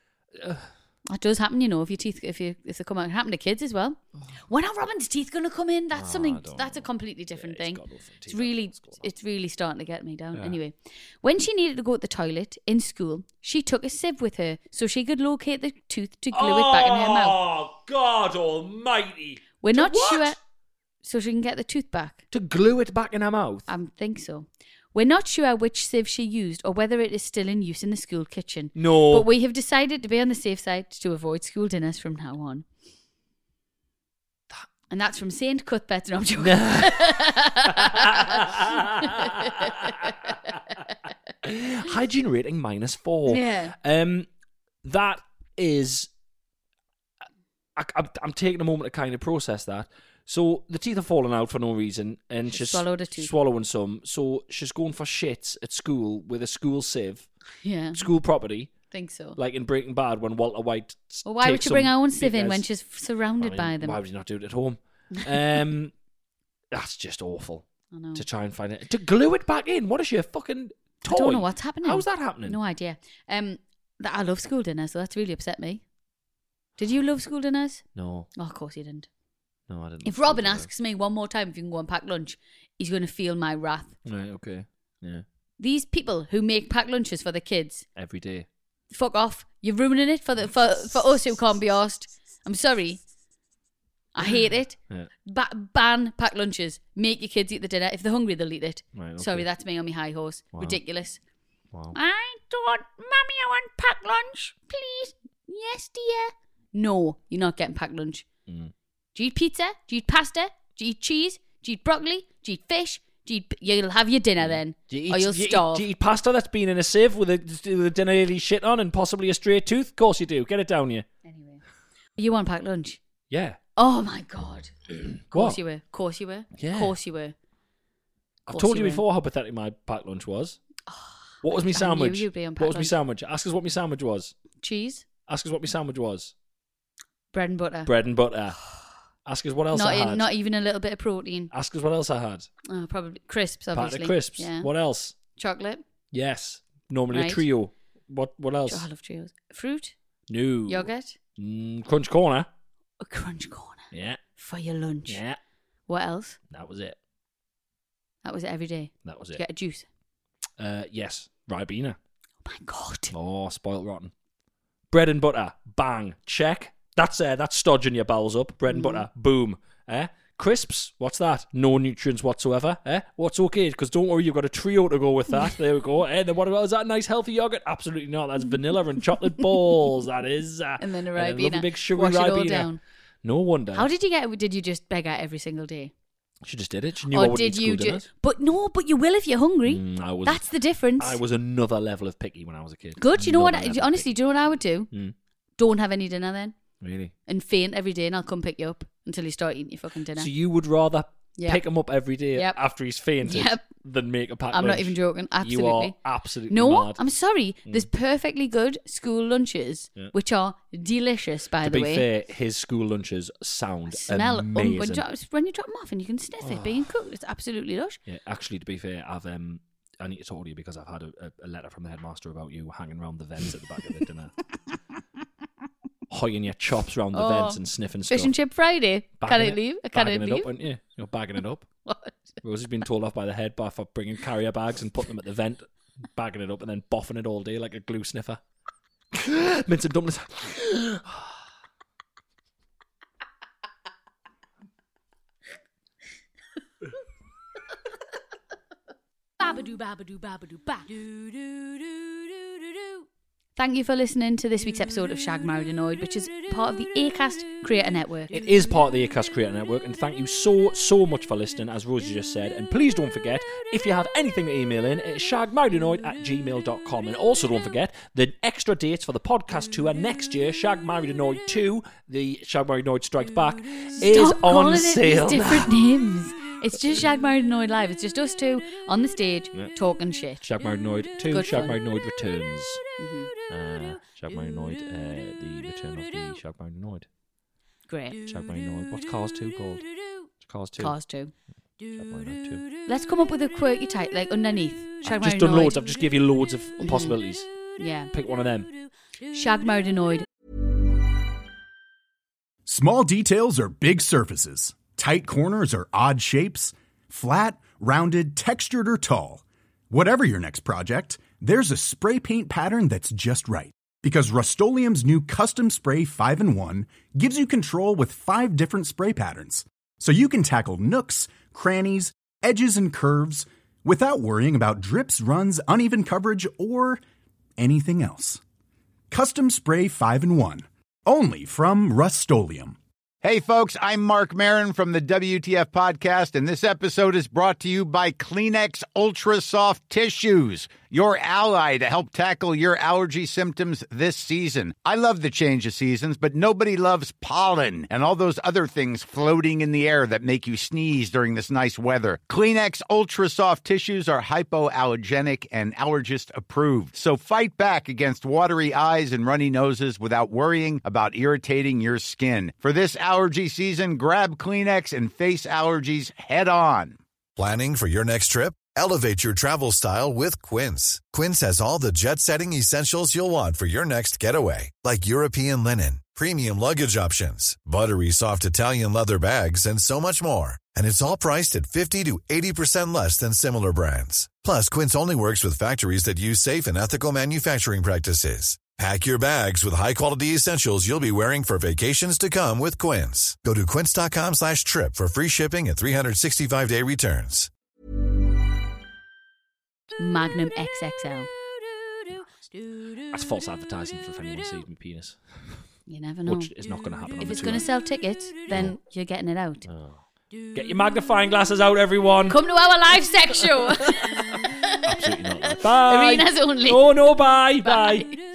That does happen, you know, if your teeth, if you, if they come out. It happened to kids as well. When are Robin's teeth going to come in? That's Oh, I something, don't that's a know. completely different Yeah, thing. it's got nothing. It's Teeth are really, what's going on. it's really starting to get me down. Yeah. Anyway, when she needed to go to the toilet in school, she took a sieve with her so she could locate the tooth to glue it back in her mouth. Oh, God almighty. We're To not what? sure, so she can get the tooth back. To glue it back in her mouth? I think so. We're not sure which sieve she used or whether it is still in use in the school kitchen. No. But we have decided to be on the safe side to avoid school dinners from now on. And that's from Saint Cuthbert. No, I'm joking. Hygiene rating minus four. Yeah. Um, that is. I, I'm, I'm taking a moment to kind of process that. So the teeth are falling out for no reason, and She she's swallowed a tooth. swallowing some. So she's going for shits at school with a school sieve, Yeah, school property, think so. like in Breaking Bad when Walter White. s- Well, why would takes she bring some her own sieve in big when ass- she's surrounded I by mean, them? Why would you not do it at home? Um, that's just awful. I know. To try and find it to glue it back in. What is your fucking toy? I don't know what's happening. How's that happening? No idea. Um, that I love school dinners, so that's really upset me. Did you love school dinners? No, Oh, of course you didn't. no, I didn't. If love Robin school asks me one more time if you can go and pack lunch, he's going to feel my wrath. dinner. Right, okay, yeah, These people who make packed lunches for the kids, every day. fuck off. You're ruining it for the for, for us who can't be arsed. I'm sorry. I hate it. Yeah. Ba- ban packed lunches. Make your kids eat the dinner. If they're hungry, they'll eat it. Right, okay. Sorry, that's me on my high horse. Wow. Ridiculous. Wow. I don't, Mummy, I want packed lunch, please. Yes, dear. No, you're not getting packed lunch. Mm. Do you eat pizza? Do you eat pasta? Do you eat cheese? Do you eat broccoli? Do you eat fish? Do you eat, you'll have your dinner then, Do you eat, or you'll do you eat- starve. do you eat pasta that's been in a sieve with a, with a dinner nearly shit on and possibly a straight tooth? Of course you do. Get it down you. Anyway, you want packed lunch? Yeah. Oh my god! Of course What? you were. Of course you were. Yeah. Of course you were. I've Course told you you were. before how pathetic my packed lunch was. What was my I knew sandwich? you'd be on What packed was my lunch. sandwich? Ask us what my sandwich was. Cheese, Ask us what my sandwich was. bread and butter. Bread and butter. Ask us what else not I in, had. not even a little bit of protein. Ask us what else I had. Oh, probably crisps, Packet obviously. of crisps. Yeah. What else? Chocolate. Yes. Normally Right. a trio. What What else? Oh, I love trios. Fruit. No. Yogurt. Mm, Crunch Corner. A crunch corner Yeah. for your lunch. Yeah. What else? That was it. That was it every day. That was Did it. you get a juice? Uh, yes. Ribena. Oh my god. Oh, spoiled rotten. Bread and butter. Bang. Check. That's uh, that's stodging your bowels up. Bread and Mm. butter. Boom. Eh? Crisps. What's that? No nutrients whatsoever. Eh? What's okay? Because don't worry, you've got a trio to go with that. There we go. Eh? Then what about, is that nice healthy yogurt? Absolutely not. That's vanilla and chocolate balls. That is. Uh, And then a and lovely Ribena. big sugary Wash it all Ribena. down. No wonder. How did you get it? Did you just beg out every single day? She just did it. She knew I Or would did eat you school just. dinners. But no, but you will if you're hungry. Mm, I was, That's the difference. I was another level of picky when I was a kid. Good. You know what? Another I, level of honestly, do you know what I would do? picky. Mm, Don't have any dinner then. really? And faint every day, and I'll come pick you up until you start eating your fucking dinner. So you would rather Yep. pick him up every day Yep. after he's fainted Yep. than make a packed I'm lunch? not even joking. Absolutely. You are absolutely No, mad. I'm sorry. Mm. There's perfectly good school lunches, Yeah. which are delicious, by to the be way. fair, his school lunches sound Smell um, amazing. when, you drop, when you drop them off and you can sniff it being cooked. It's absolutely lush. Yeah, actually, to be fair, I've um, I need to talk to you because I've had a, a, a letter from the headmaster about you hanging around the vents at the back of the dinner, hoying your chops round the Oh, vents and sniffing stuff. Fish and chip Friday. Can Bagging I it- leave? Can I bagging it leave? up, aren't you? You're bagging it up. What? Rosie's been told off by the head bar for bringing carrier bags and putting them at the vent, bagging it up and then boffing it all day like a glue sniffer. Mince and dumplings. Babadoo, babadoo, babadoo, ba. Do, do, do, do, do, do. Thank you for listening to this week's episode of Shag Married Annoyed, which is part of the Acast Creator Network. It is part of the Acast Creator Network, and thank you so, so much for listening, as Rosie just said. And please don't forget, if you have anything to email in, it's shagmarriedannoyed at gmail dot com. And also don't forget, the extra dates for the podcast tour next year, Shag Married Annoyed two, the Shag Married Annoyed Strikes Back, is Stop calling on it sale. these different names. It's just Shag Married Annoyed Live. It's just us two on the stage Yeah. talking shit. Shag Married Annoyed two, Good Shag fun. Married Annoyed returns. Mhm. Uh, Shag Married Annoyed, uh, the return of the Shag Married Annoyed. Great. Shag Married Annoyed. What's Cars two called? It's Cars two. Cars too. Shag Married Annoyed two. Let's come up with a quirky title, like underneath. Shag I've just Married done Annoyed. loads. I've just give you loads of possibilities. Yeah. Pick one of them. Shag Married Annoyed. Small details are big surfaces. Tight corners are odd shapes. Flat, rounded, textured, or tall. Whatever your next project, there's a spray paint pattern that's just right. Because Rust-Oleum's new Custom Spray five in one gives you control with five different spray patterns. So you can tackle nooks, crannies, edges, and curves without worrying about drips, runs, uneven coverage, or anything else. Custom Spray five in one. Only from Rust-Oleum. Hey, folks, I'm Mark Maron from the W T F Podcast, and this episode is brought to you by Kleenex Ultra Soft Tissues, your ally to help tackle your allergy symptoms this season. I love the change of seasons, but nobody loves pollen and all those other things floating in the air that make you sneeze during this nice weather. Kleenex Ultra Soft Tissues are hypoallergenic and allergist approved, so fight back against watery eyes and runny noses without worrying about irritating your skin. For this allergy season, grab Kleenex and face allergies head on. Planning for your next trip? Elevate your travel style with Quince. Quince has all the jet-setting essentials you'll want for your next getaway, like European linen, premium luggage options, buttery soft Italian leather bags, and so much more. And it's all priced at fifty to eighty percent less than similar brands. Plus, Quince only works with factories that use safe and ethical manufacturing practices. Pack your bags with high-quality essentials you'll be wearing for vacations to come with Quince. Go to quince.com slash trip for free shipping and three sixty-five day returns. Magnum X X L. That's false advertising for if anyone sees my penis. You never know. Which is not going to happen on If the it's tour. going to sell tickets, then you're getting it out. Oh. Get your magnifying glasses out, everyone. Come to our live sex show. Absolutely not. Bye. Arenas only. Oh, no, bye. Bye. Bye.